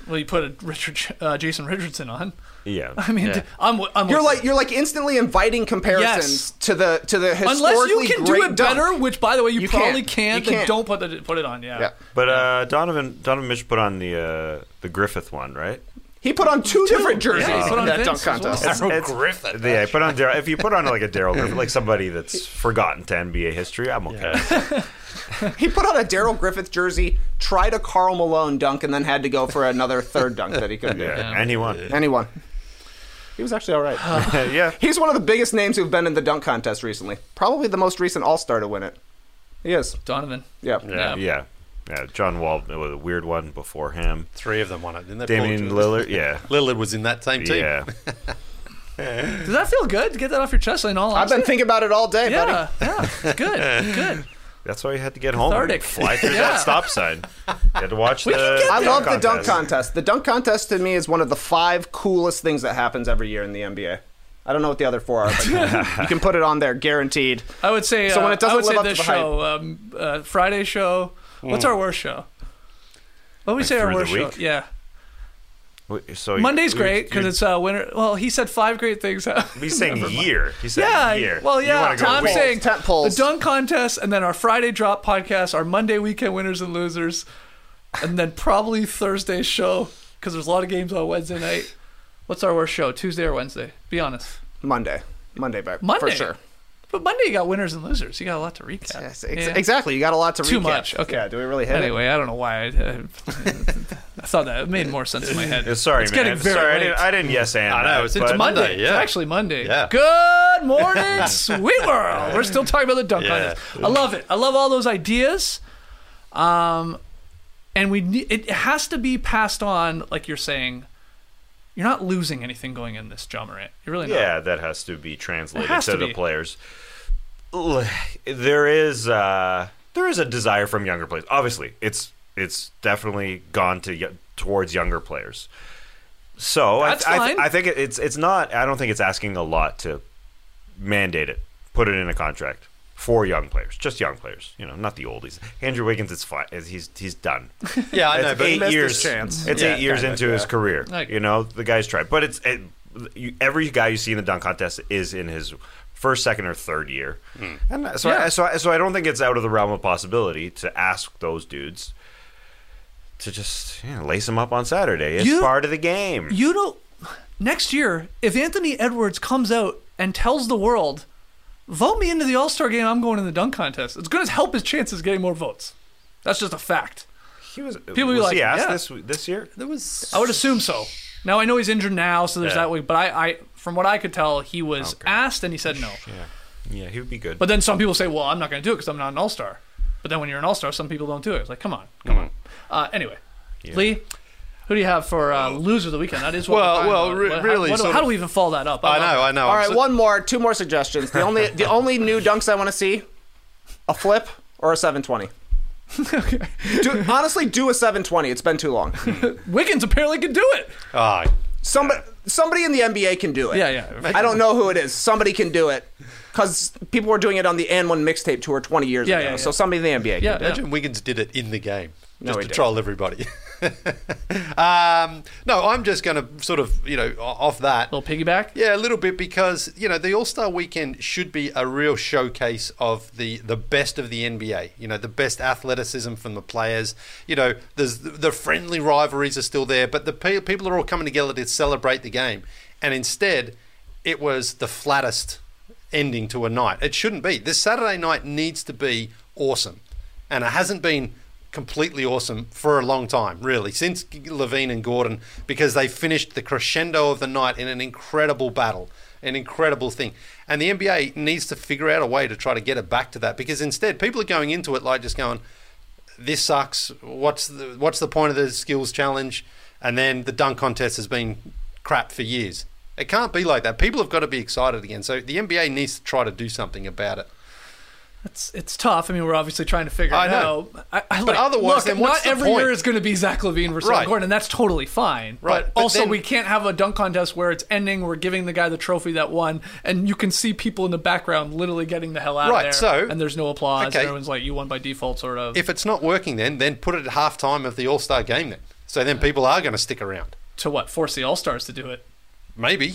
a Jason Richardson on. Yeah. I mean, I'm you're like instantly inviting comparisons to the historically unless you can do it dunk. better, which by the way you probably can't. then don't put it on. Yeah. But Donovan Mitchell put on the Griffith one, right? He put on 2 different jerseys in that dunk contest. Well. Griffith. Yeah, put on Daryl. If you put on like a Daryl Griffith, like somebody that's forgotten to NBA history, I'm okay. He put on a Daryl Griffith jersey, tried a Karl Malone dunk, and then had to go for another third dunk that he couldn't do. And he won. He was actually all right. Yeah. He's one of the biggest names who've been in the dunk contest recently. Probably the most recent All-Star to win it. He is. Donovan. Yeah. John Wall was a weird one before him. 3 of them won it, didn't they? Damian Lillard, Lillard was in that same team. Yeah. Does that feel good to get that off your chest? I've been thinking about it all day, buddy. Yeah, it's good. That's why you had to get home Cathartic. and fly through that stop sign. You had to watch I love the dunk contest. The dunk contest to me is one of the 5 coolest things that happens every year in the NBA. I don't know what the other 4 are, but you can put it on there, guaranteed. I would say. So when it doesn't live up to this the show, Friday show. What's our worst show? What would we say our worst show? Yeah. So Monday's great because it's winter. Well, he said 5 great things. He's saying year. He said year. Well, yeah. I'm saying tent poles. The dunk contest, and then our Friday drop podcast, our Monday weekend winners and losers, and then probably Thursday's show because there's a lot of games on Wednesday night. What's our worst show? Tuesday or Wednesday? Be honest. Monday, for sure. But Monday you got winners and losers. You got a lot to recap. Yes, exactly. You got a lot to recap. Too much. Okay. Yeah, do we really hit it? Anyway, I don't know why. I thought that it made more sense in my head. Sorry, it's man. getting very late. I didn't yes and. I know. It's Monday. Yeah. It's actually Monday. Yeah. Good morning, sweet world. We're still talking about the dunk contest. I love it. I love all those ideas. And it has to be passed on, like you're saying. You're not losing anything going in this, John Morant. You're really not. Yeah, that has to be translated to the players. There is a desire from younger players. Obviously, it's definitely gone towards younger players. So That's fine. I think it's not. I don't think it's asking a lot to mandate it, put it in a contract for young players, just young players. Not the oldies. Andrew Wiggins, it's fine. He's done. Yeah, I know, but he It's missed 8 years. his chance. It's Yeah, 8 years kinda, into his career. The guy's tried, but every guy you see in the dunk contest is in his first, second, or third year, and so I don't think it's out of the realm of possibility to ask those dudes to just lace them up on Saturday. It's part of the game. Next year, if Anthony Edwards comes out and tells the world, vote me into the All-Star game, I'm going in the dunk contest, it's going to help his chances of getting more votes. That's just a fact. People be like, he asked this year? I would assume so. Now, I know he's injured now, so there's that week, but I from what I could tell, he was asked and he said no. Yeah, he would be good. But then some people say, well, I'm not going to do it because I'm not an All-Star. But then when you're an All-Star, some people don't do it. It's like, come on. Anyway, Lee, who do you have for loser of the weekend? That is what really. How do we even follow that up? I know. All right, two more suggestions. The only new dunks I want to see: a flip or a 720. Honestly, do a 720. It's been too long. Wiggins apparently can do it. Somebody in the NBA can do it. Yeah. I don't know who it is. Somebody can do it. Because people were doing it on the And One mixtape tour 20 years ago. Yeah. So somebody in the NBA can do it. Imagine Wiggins did it in the game. No, Just he to didn't. troll everybody. No, I'm just going to sort of, off that. Little piggyback? Yeah, a little bit because, the All-Star weekend should be a real showcase of the best of the NBA. The best athleticism from the players. There's the friendly rivalries are still there, but the people are all coming together to celebrate the game. And instead, it was the flattest ending to a night. It shouldn't be. This Saturday night needs to be awesome. And it hasn't been completely awesome for a long time, really, since Levine and Gordon, because they finished the crescendo of the night in an incredible battle, an incredible thing. And the NBA needs to figure out a way to try to get it back to that, because instead people are going into it like just going, this sucks, what's the point of the skills challenge? And then the dunk contest has been crap for years. It can't be like that. People have got to be excited again. So the NBA needs to try to do something about it. It's tough. I mean, we're obviously trying to figure it out. But otherwise, then what's not the every point? year is going to be Zach LaVine versus Aaron Gordon, and that's totally fine. Right. But But also, then- we can't have a dunk contest where it's ending, we're giving the guy the trophy that won, and you can see people in the background literally getting the hell out of there. So, and there's no applause. okay. And everyone's like, you won by default, sort of. If it's not working then put it at halftime of the All-Star game then. So then people are going to stick around. To what? Force the All-Stars to do it. Maybe.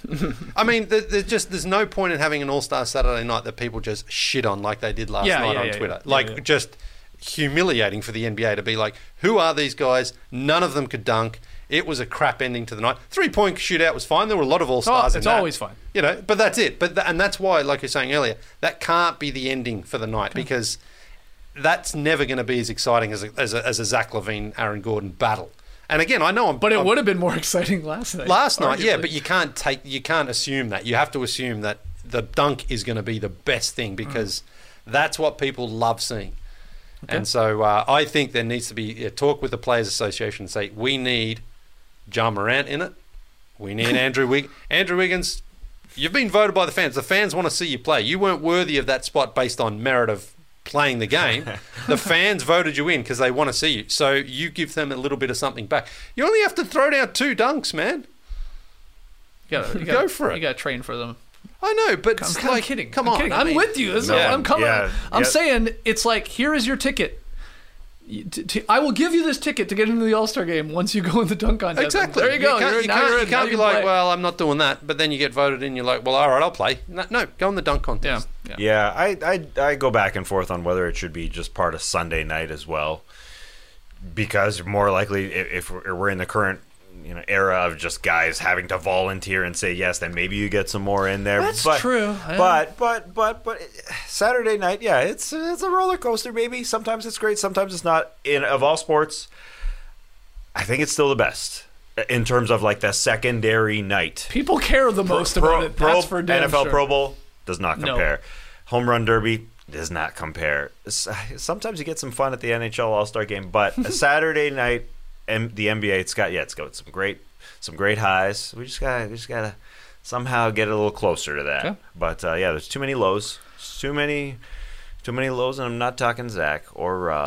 I mean, there's no point in having an All-Star Saturday night that people just shit on like they did last night on Twitter. Just humiliating for the NBA to be like, who are these guys? None of them could dunk. It was a crap ending to the night. 3-point shootout was fine. There were a lot of All-Stars in it's that. always fine. But that's it. And that's why, like you're saying earlier, that can't be the ending for the night because that's never going to be as exciting as a Zach LaVine, Aaron Gordon battle. And again, I know But it would have been more exciting last night. Yeah, but you can't assume that. You have to assume that the dunk is going to be the best thing because that's what people love seeing. Okay. And so I think there needs to be a talk with the Players Association and say, we need Ja Morant in it. We need Andrew Wiggins. Andrew Wiggins, you've been voted by the fans. The fans want to see you play. You weren't worthy of that spot based on merit of playing the game. The fans voted you in because they want to see you. So you give them a little bit of something back. You only have to throw down 2 dunks, man. Go for it. You got to train for them. I know, but I'm kidding. Come on. Kidding. I'm with you. This is what I'm coming. I'm saying it's like, here is your ticket. I will give you this ticket to get into the All-Star game once you go in the dunk contest. Exactly. There you go. You can't be like, well, I'm not doing that. But then you get voted in. You're like, well, all right, I'll play. No, go in the dunk contest. Yeah, I go back and forth on whether it should be just part of Sunday night as well, because more likely if we're in the current era of just guys having to volunteer and say yes, then maybe you get some more in there. That's true. But Saturday night, it's a roller coaster, baby. Sometimes it's great, sometimes it's not. Of all sports, I think it's still the best in terms of like the secondary night. People care the most about it. That's for damn NFL sure. Pro Bowl does not compare. Home Run Derby does not compare. Sometimes you get some fun at the NHL All-Star Game, but a Saturday night and the NBA, it's got some great highs. We just gotta somehow get a little closer to that. Okay. But there's too many lows. Too many lows, and I'm not talking Zach or Rob.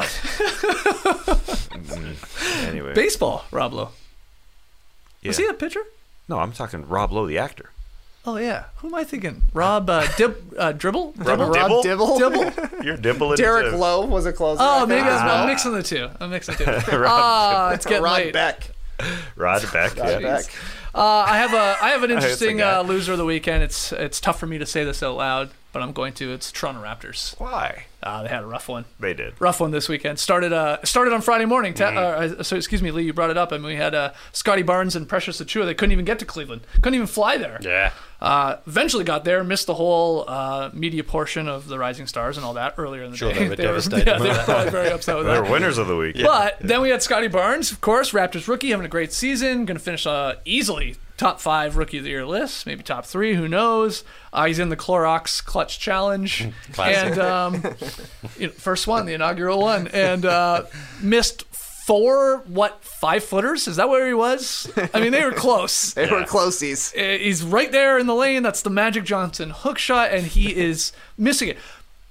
Anyway, baseball, Rob Lowe. Was he a pitcher? No, I'm talking Rob Lowe, the actor. Oh, yeah. Who am I thinking? Rob Dribble? Rob Dibble? You're dibbling. Derek Lowe was a closer. Oh, maybe I'm mixing the two. It's getting Rod late. Beck. Rod Beck. Rod Beck. I have an interesting guy. loser of the weekend. It's tough for me to say this out loud, but I'm going to. It's Toronto Raptors. Why? They had a rough one. They did. Rough one this weekend. Started on Friday morning. Excuse me, Lee, you brought it up, and we had Scotty Barnes and Precious Achiuwa. They couldn't even get to Cleveland. Couldn't even fly there. Yeah. Eventually got there, missed the whole media portion of the Rising Stars and all that earlier in the day. They were devastated. Yeah, they were probably very upset with that. They're winners of the week. But then we had Scotty Barnes, of course, Raptors rookie, having a great season. Going to finish easily top 5 Rookie of the Year list, maybe top 3, who knows? He's in the Clorox Clutch Challenge. And first one, the inaugural one. And missed 4 5-footers? Is that where he was? I mean, they were close. They were closies. He's right there in the lane. That's the Magic Johnson hook shot, and he is missing it.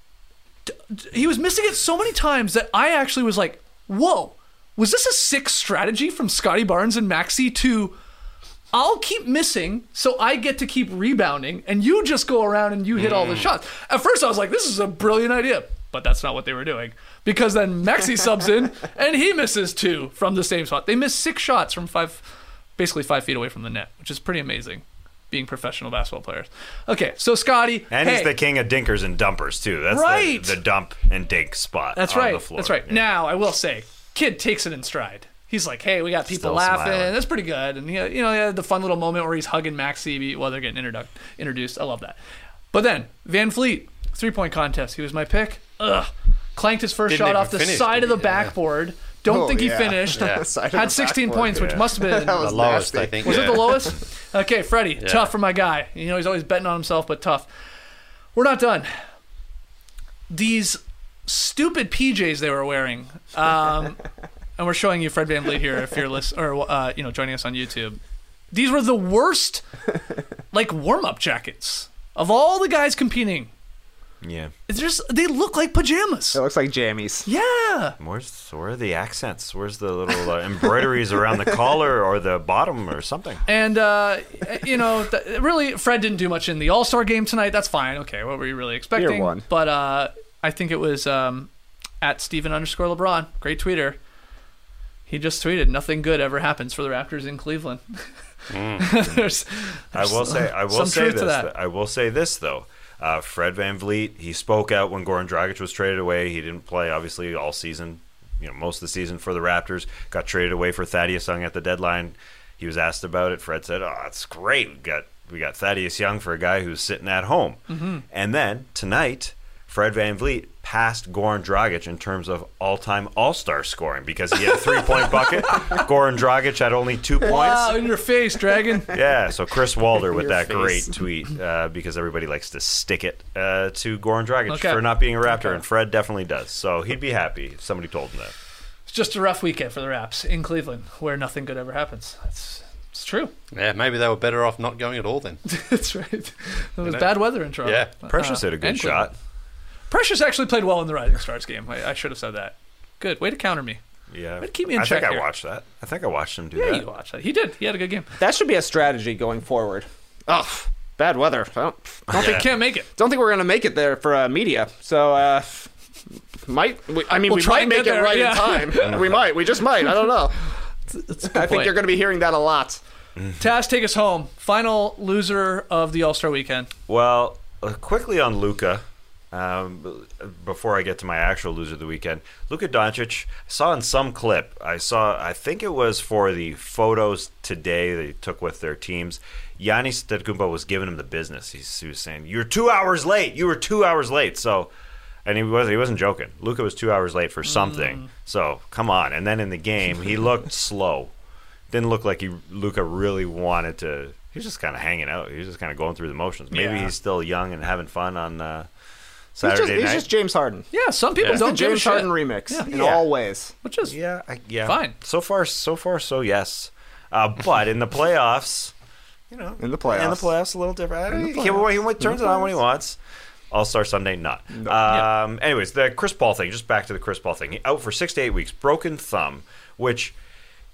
He was missing it so many times that I actually was like, whoa, was this a sick strategy from Scotty Barnes and Maxey to... I'll keep missing, so I get to keep rebounding, and you just go around and you hit all the shots. At first, I was like, this is a brilliant idea, but that's not what they were doing. Because then Maxey subs in, and he misses 2 from the same spot. They missed 6 shots from 5 feet away from the net, which is pretty amazing, being professional basketball players. Okay, so Scotty, and he's the king of dinkers and dumpers, too. That's right. the dump and dink spot That's on right. the floor. That's right. Yeah. Now, I will say, kid takes it in stride. He's like, hey, we got people Still laughing. smiling. That's pretty good. And, he had the fun little moment where he's hugging Maxey while they're getting introduced. I love that. But then, Van Fleet, 3-point contest. He was my pick. Clanked his first Didn't shot even off the finish, side of did the he? Yeah. backboard. Don't think he finished. Side of Had the 16 backboard. points, which must have been That was The lowest, nasty. I think. Was yeah. it the lowest? Okay, Freddie, tough for my guy. He's always betting on himself, but tough. We're not done. These stupid PJs they were wearing, and we're showing you Fred VanVleet here if you're joining us on YouTube. These were the worst, warm-up jackets of all the guys competing. Yeah. It's just they look like pajamas. It looks like jammies. Yeah. Where are the accents? Where's the little embroideries around the collar or the bottom or something? And, really, Fred didn't do much in the All-Star game tonight. That's fine. Okay, what were you really expecting? Year one. But I think it was at Steven_LeBron, great tweeter. He just tweeted, nothing good ever happens for the Raptors in Cleveland. There's I will say this, though. Fred VanVleet, he spoke out when Goran Dragic was traded away. He didn't play, obviously, all season, most of the season for the Raptors. Got traded away for Thaddeus Young at the deadline. He was asked about it. Fred said, it's great. We got Thaddeus Young for a guy who's sitting at home. Mm-hmm. And then, tonight, Fred VanVleet passed Goran Dragic in terms of all-time All-Star scoring because he had a 3-point bucket. Goran Dragic had only 2 points. Wow, in your face, Dragon. Yeah, so Chris Walder with that face. great tweet because everybody likes to stick it to Goran Dragic for not being a Raptor, and Fred definitely does. So he'd be happy if somebody told him that. It's just a rough weekend for the Raps in Cleveland where nothing good ever happens. It's true. Yeah, maybe they were better off not going at all then. That's right. It was bad weather in Toronto. Yeah. Precious hit a good and shot. Precious actually played well in the Rising Stars game. I should have said that. Good. Way to counter me. Yeah. Way to keep me in check I here. watched that. I think I watched him do that. Yeah, you watched that. He did. He had a good game. That should be a strategy going forward. Oh, bad weather. Don't Can't make it. think we're going to make it there for media. So, we might make it right in time. We might. We just might. I don't know. I think you're going to be hearing that a lot. Taz, take us home. Final loser of the All-Star weekend. Well, quickly on Luka. Before I get to my actual loser of the weekend, Luka Doncic, I saw in some clip, I think it was for the photos today they took with their teams, Giannis Antetokounmpo was giving him the business. He was saying, "You're 2 hours late. You were 2 hours late." So, and he wasn't joking. Luka was 2 hours late for something. So come on. And then in the game, he looked slow. Didn't look like Luka really wanted to. He was just kind of hanging out. He was just kind of going through the motions. Maybe he's still young and having fun on Saturday night. He's just James Harden. Yeah, some people don't the give a James shit. Harden remix in all ways. Which is fine. So far, so yes. But in the playoffs, in the playoffs, a little different. He turns it on when he wants. All-Star Sunday, not. Anyways, the Chris Paul thing. Just back to the Chris Paul thing. Out for 6 to 8 weeks, broken thumb, which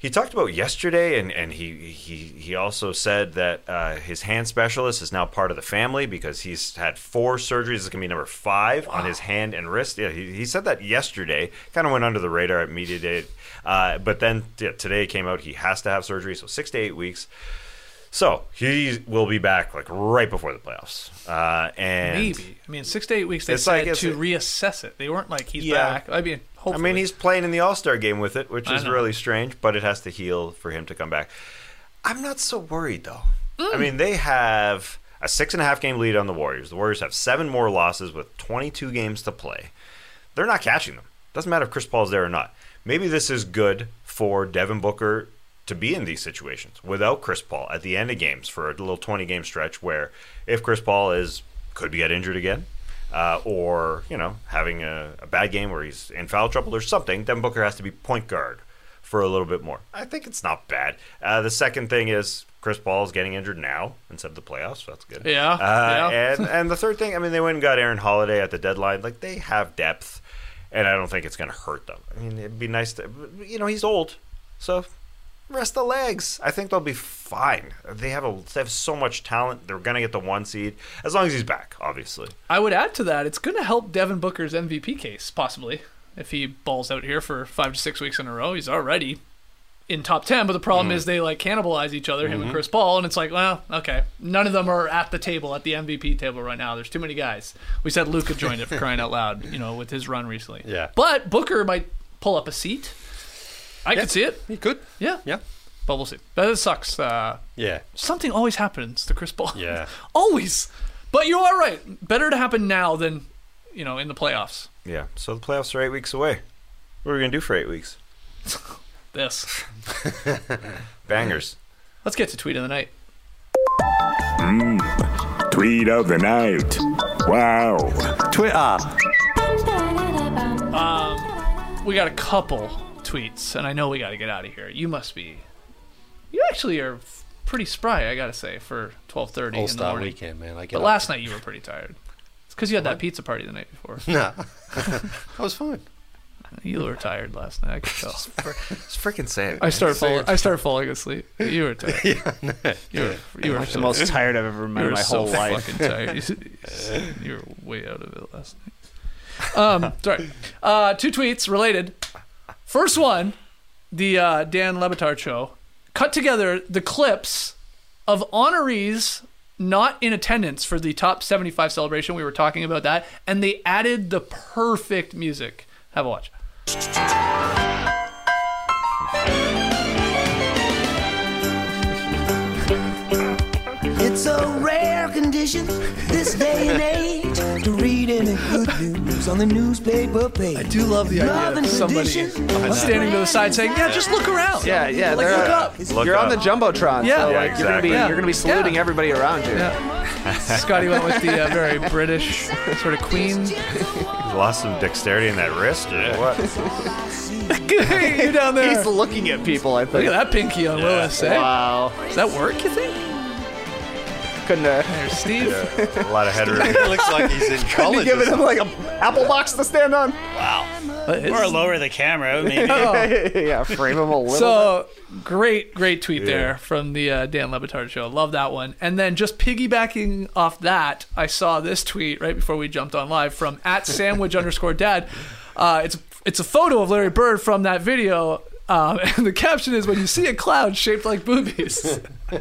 He talked about yesterday, and he also said that his hand specialist is now part of the family because he's had 4 surgeries. This is going to be number 5 on his hand and wrist. Yeah, he said that yesterday. Kind of went under the radar at media day. But then today it came out he has to have surgery, so 6 to 8 weeks. So he will be back like right before the playoffs. And maybe. I mean, 6 to 8 weeks they said to reassess it. They weren't like he's back. I mean, hopefully. I mean, he's playing in the All-Star game with it, which is really strange, but it has to heal for him to come back. I'm not so worried, though. I mean, they have a 6.5 game lead on the Warriors. The Warriors have 7 more losses with 22 games to play. They're not catching them. Doesn't matter if Chris Paul's there or not. Maybe this is good for Devin Booker to be in these situations without Chris Paul at the end of games for a little 20-game stretch where if Chris Paul could get injured again or, having a bad game where he's in foul trouble or something, Devin Booker has to be point guard for a little bit more. I think it's not bad. The second thing is Chris Paul is getting injured now instead of the playoffs, so that's good. Yeah. And the third thing, I mean, they went and got Aaron Holiday at the deadline. Like, they have depth, and I don't think it's going to hurt them. I mean, it'd be nice to, he's old, so rest the legs. I think they'll be fine. They have so much talent. They're going to get the 1 seed as long as he's back, obviously. I would add to that, it's going to help Devin Booker's MVP case, possibly. If he balls out here for 5 to 6 weeks in a row, he's already in top 10. But the problem is they cannibalize each other, him and Chris Paul. And it's like, well, okay. None of them are at the table, at the MVP table right now. There's too many guys. We said Luka joined it for crying out loud, with his run recently. Yeah. But Booker might pull up a seat. I could see it. He could. Yeah. But we'll see. But it sucks. Yeah. Something always happens to Chris Paul. Yeah. Always. But you are right. Better to happen now than, in the playoffs. Yeah. So the playoffs are 8 weeks away. What are we going to do for 8 weeks? This. Bangers. Let's get to Tweet of the Night. Tweet of the Night. Wow. Twitter. We got a couple tweets, and I know we got to get out of here. You actually are pretty spry, I got to say, for 12:30 in the All-Star morning. weekend, man. But last night you were pretty tired. It's because you had that pizza party the night before. No. I was fine. You were tired last night, I could tell. Just freaking say it. I started falling asleep. You were tired. You were the most tired I've ever been in my whole life. Fucking tired. You were way out of it last night. Sorry. 2 tweets related. First one, the Dan Le Batard show cut together the clips of honorees not in attendance for the top 75 celebration. We were talking about that, and they added the perfect music. Have a watch. It's a rare condition this day and age to read any good news on the newspaper page. I do love the idea of somebody standing to the side saying, "Yeah, just look around." Yeah. Look up. You're on the Jumbotron, Yeah. so Yeah, exactly. you're gonna be saluting everybody around you. Yeah. Scotty went with the very British sort of queen. He's lost some dexterity in that wrist or what? You down there. He's looking at people, I think. Look at that pinky on Willis, eh? Wow. Does that work, you think? Couldn't There's Steve. Yeah, a lot of headroom. It looks like he's in college. giving him like an apple box to stand on. Or lower the camera, maybe. Yeah, frame him a little So, great tweet there from the Dan Le Batard show. Love that one. And then just piggybacking off that, I saw this tweet right before we jumped on live from @sandwich_dad. It's a photo of Larry Bird from that video, and the caption is, "When you see a cloud shaped like boobies."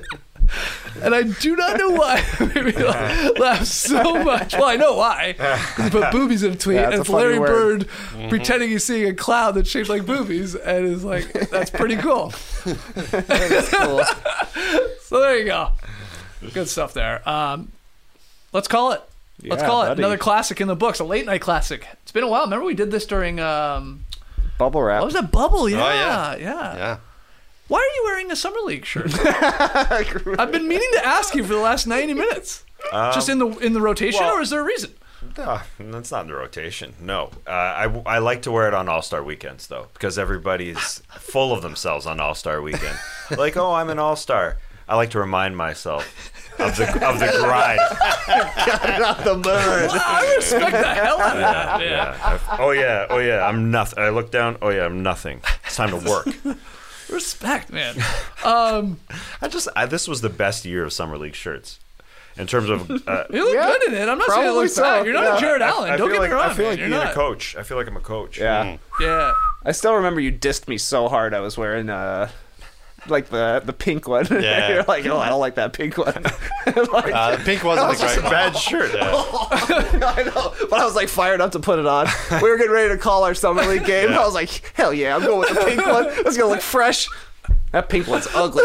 And I do not know why it made me laugh so much. Well, I know why. He put boobies in a tweet, and it's Larry Bird pretending he's seeing a cloud that's shaped like boobies, and is like, that's pretty cool. That's cool. So there you go. Good stuff there. Let's call it. Let's call it buddy. another classic in the books, a late night classic. It's been a while. Remember we did this during Bubble Wrap. what was that? Bubble? Yeah, Oh, yeah. yeah. Why are you wearing a Summer League shirt? I've been meaning to ask you for the last 90 minutes. Just in the rotation, or is there a reason? No, that's not in the rotation. No. I like to wear it on All-Star weekends, though, because everybody's full of themselves on All-Star weekend. Like, oh, I'm an All-Star. I like to remind myself of the grind. Got off the bird. I respect the hell out of that. Yeah. Oh, yeah. I'm nothing. I look down. Oh, yeah, I'm nothing. It's time to work. Respect, man. This was the best year of Summer League shirts. In terms of... you look good in it. I'm not saying it looks bad. You're not a Jared Allen. Don't get me wrong. I feel like you're being not a coach. I feel like I'm a coach. Yeah. Yeah. I still remember you dissed me so hard. I was wearing like the pink one. Yeah. You're like, oh, I don't like that pink one. The pink wasn't a great bad shirt. I know, but I was like fired up to put it on. We were getting ready to call our Summer League game. I was like, hell yeah, I'm going with the pink one. It's gonna look fresh. That pink one's ugly.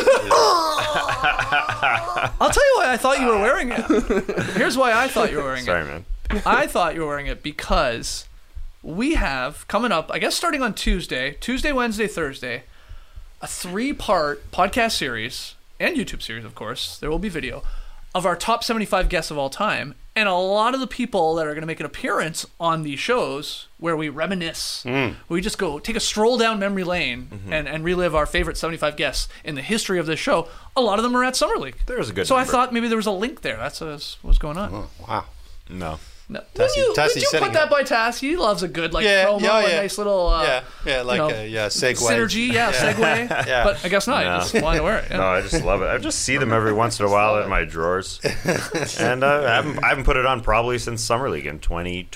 I'll tell you why I thought you were wearing it. Here's why I thought you were wearing it. Sorry, man. I thought you were wearing it because we have coming up, I guess starting on Tuesday, Wednesday, Thursday, a 3-part podcast series and YouTube series, of course. There will be video of our top 75 guests of all time. And a lot of the people that are going to make an appearance on these shows where we reminisce, we just go take a stroll down memory lane and relive our favorite 75 guests in the history of this show. A lot of them are at Summer League. There's a good So number. I thought maybe there was a link there. That's what's going on. Oh, wow. No. No. Tassie- Would Tassie's you setting put that up. by Tass? He loves a good Yeah, promo, yeah, a yeah. nice little segue. synergy, segue. Yeah. But I guess not. You No. just want to wear it. Yeah. No, I just love it. I just see them every once in a while in my drawers. And I haven't put it on probably since Summer League in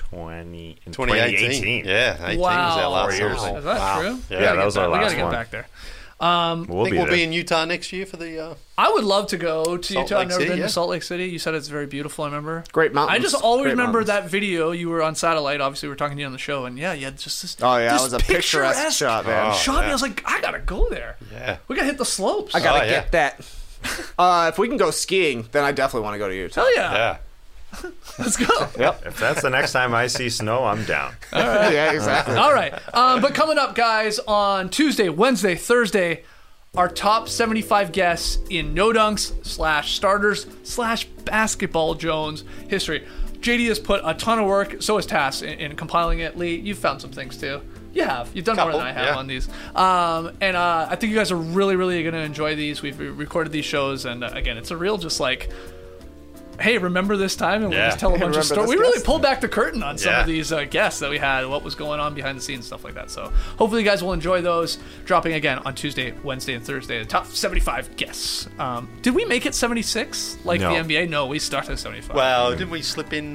2018. Yeah, 18 Wow. was our last 4 years. Summer League. Is that true? Yeah, that was our We got last to get one. back there. We'll Think be we'll there. be in Utah next year for the... I would love to go to Salt Utah. I've Lake never City, been yeah. to Salt Lake City. You said it's very beautiful, I remember. Great mountains. I just always Great remember mountains. that video. You were on satellite. Obviously, we were talking to you on the show. And yeah, you had just this. Oh, yeah, this it was a picturesque shot, man. Shot me. I was like, I got to go there. Yeah. We got to hit the slopes. I gotta Oh, yeah. get that. If we can go skiing, then I definitely want to go to Utah. Hell yeah. Yeah. Let's go. If that's the next time I see snow, I'm down. Yeah, exactly. All right. But coming up, guys, on Tuesday, Wednesday, Thursday, our top 75 guests in No Dunks /starters/ Basketball Jones history. JD has put a ton of work, so has Tass, in compiling it. Lee, you've found some things too. You have. You've done more than I have on these. And I think you guys are really, really going to enjoy these. We've recorded these shows, and again, it's a real just like, hey, remember this time? And we'll just tell a bunch of stories. We really pulled back the curtain on some of these guests that we had, what was going on behind the scenes, stuff like that. So hopefully you guys will enjoy those. Dropping again on Tuesday, Wednesday, and Thursday. The top 75 guests. Did we make it 76 like No. the NBA? No, we started at 75. Well, didn't we slip in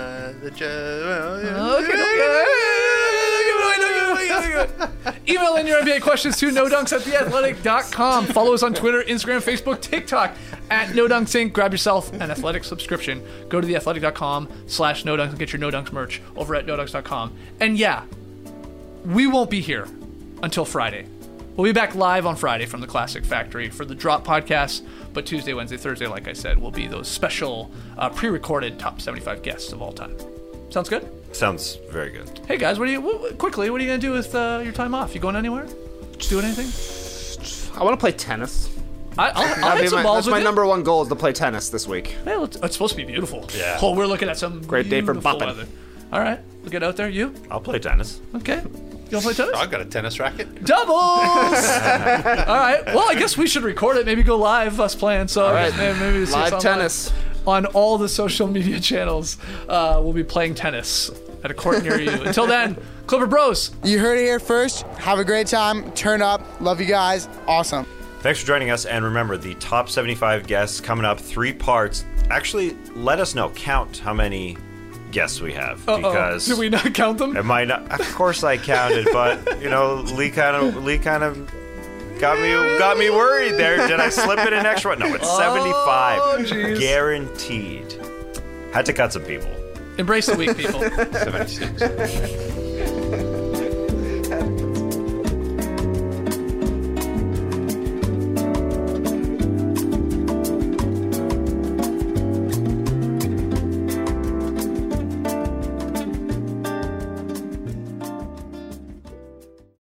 Email in your NBA questions to nodunks@theathletic.com. Follow us on Twitter, Instagram, Facebook, TikTok at NoDunksInc. Grab yourself an Athletic subscription. Go to theathletic.com/nodunks and get your NoDunks merch over at nodunks.com. And yeah, we won't be here until Friday. We'll be back live on Friday from the Classic Factory for the Drop podcast. But Tuesday, Wednesday, Thursday, like I said, will be those special pre-recorded top 75 guests of all time. Sounds good? Sounds very good. Hey guys, what are you gonna do with your time off? You going anywhere? Just doing anything? I want to play tennis. I'll hit some balls That's with my you. number one goal is to play tennis this week. Hey, it's supposed to be beautiful. Yeah. Oh, we're looking at some Great day for beautiful bopping. weather. All right, we'll get out there. You I'll play tennis. okay? You wanna play tennis? I've got a tennis racket. Doubles. All right. Well, I guess we should record it. Maybe go live us playing. So maybe we see us Live online. tennis. On all the social media channels. We'll be playing tennis at a court near you. Until then, Clipper Bros. You heard it here first. Have a great time. Turn up. Love you guys. Awesome. Thanks for joining us, and remember, the top 75 guests coming up, 3 parts. Actually, let us know. Count how many guests we have, because did we not count them? it might not. Of course, I counted, but Lee kind of got me worried there. Did I slip in an extra one? No, it's 75, geez. guaranteed. Had to cut some people. Embrace the week, people. 76.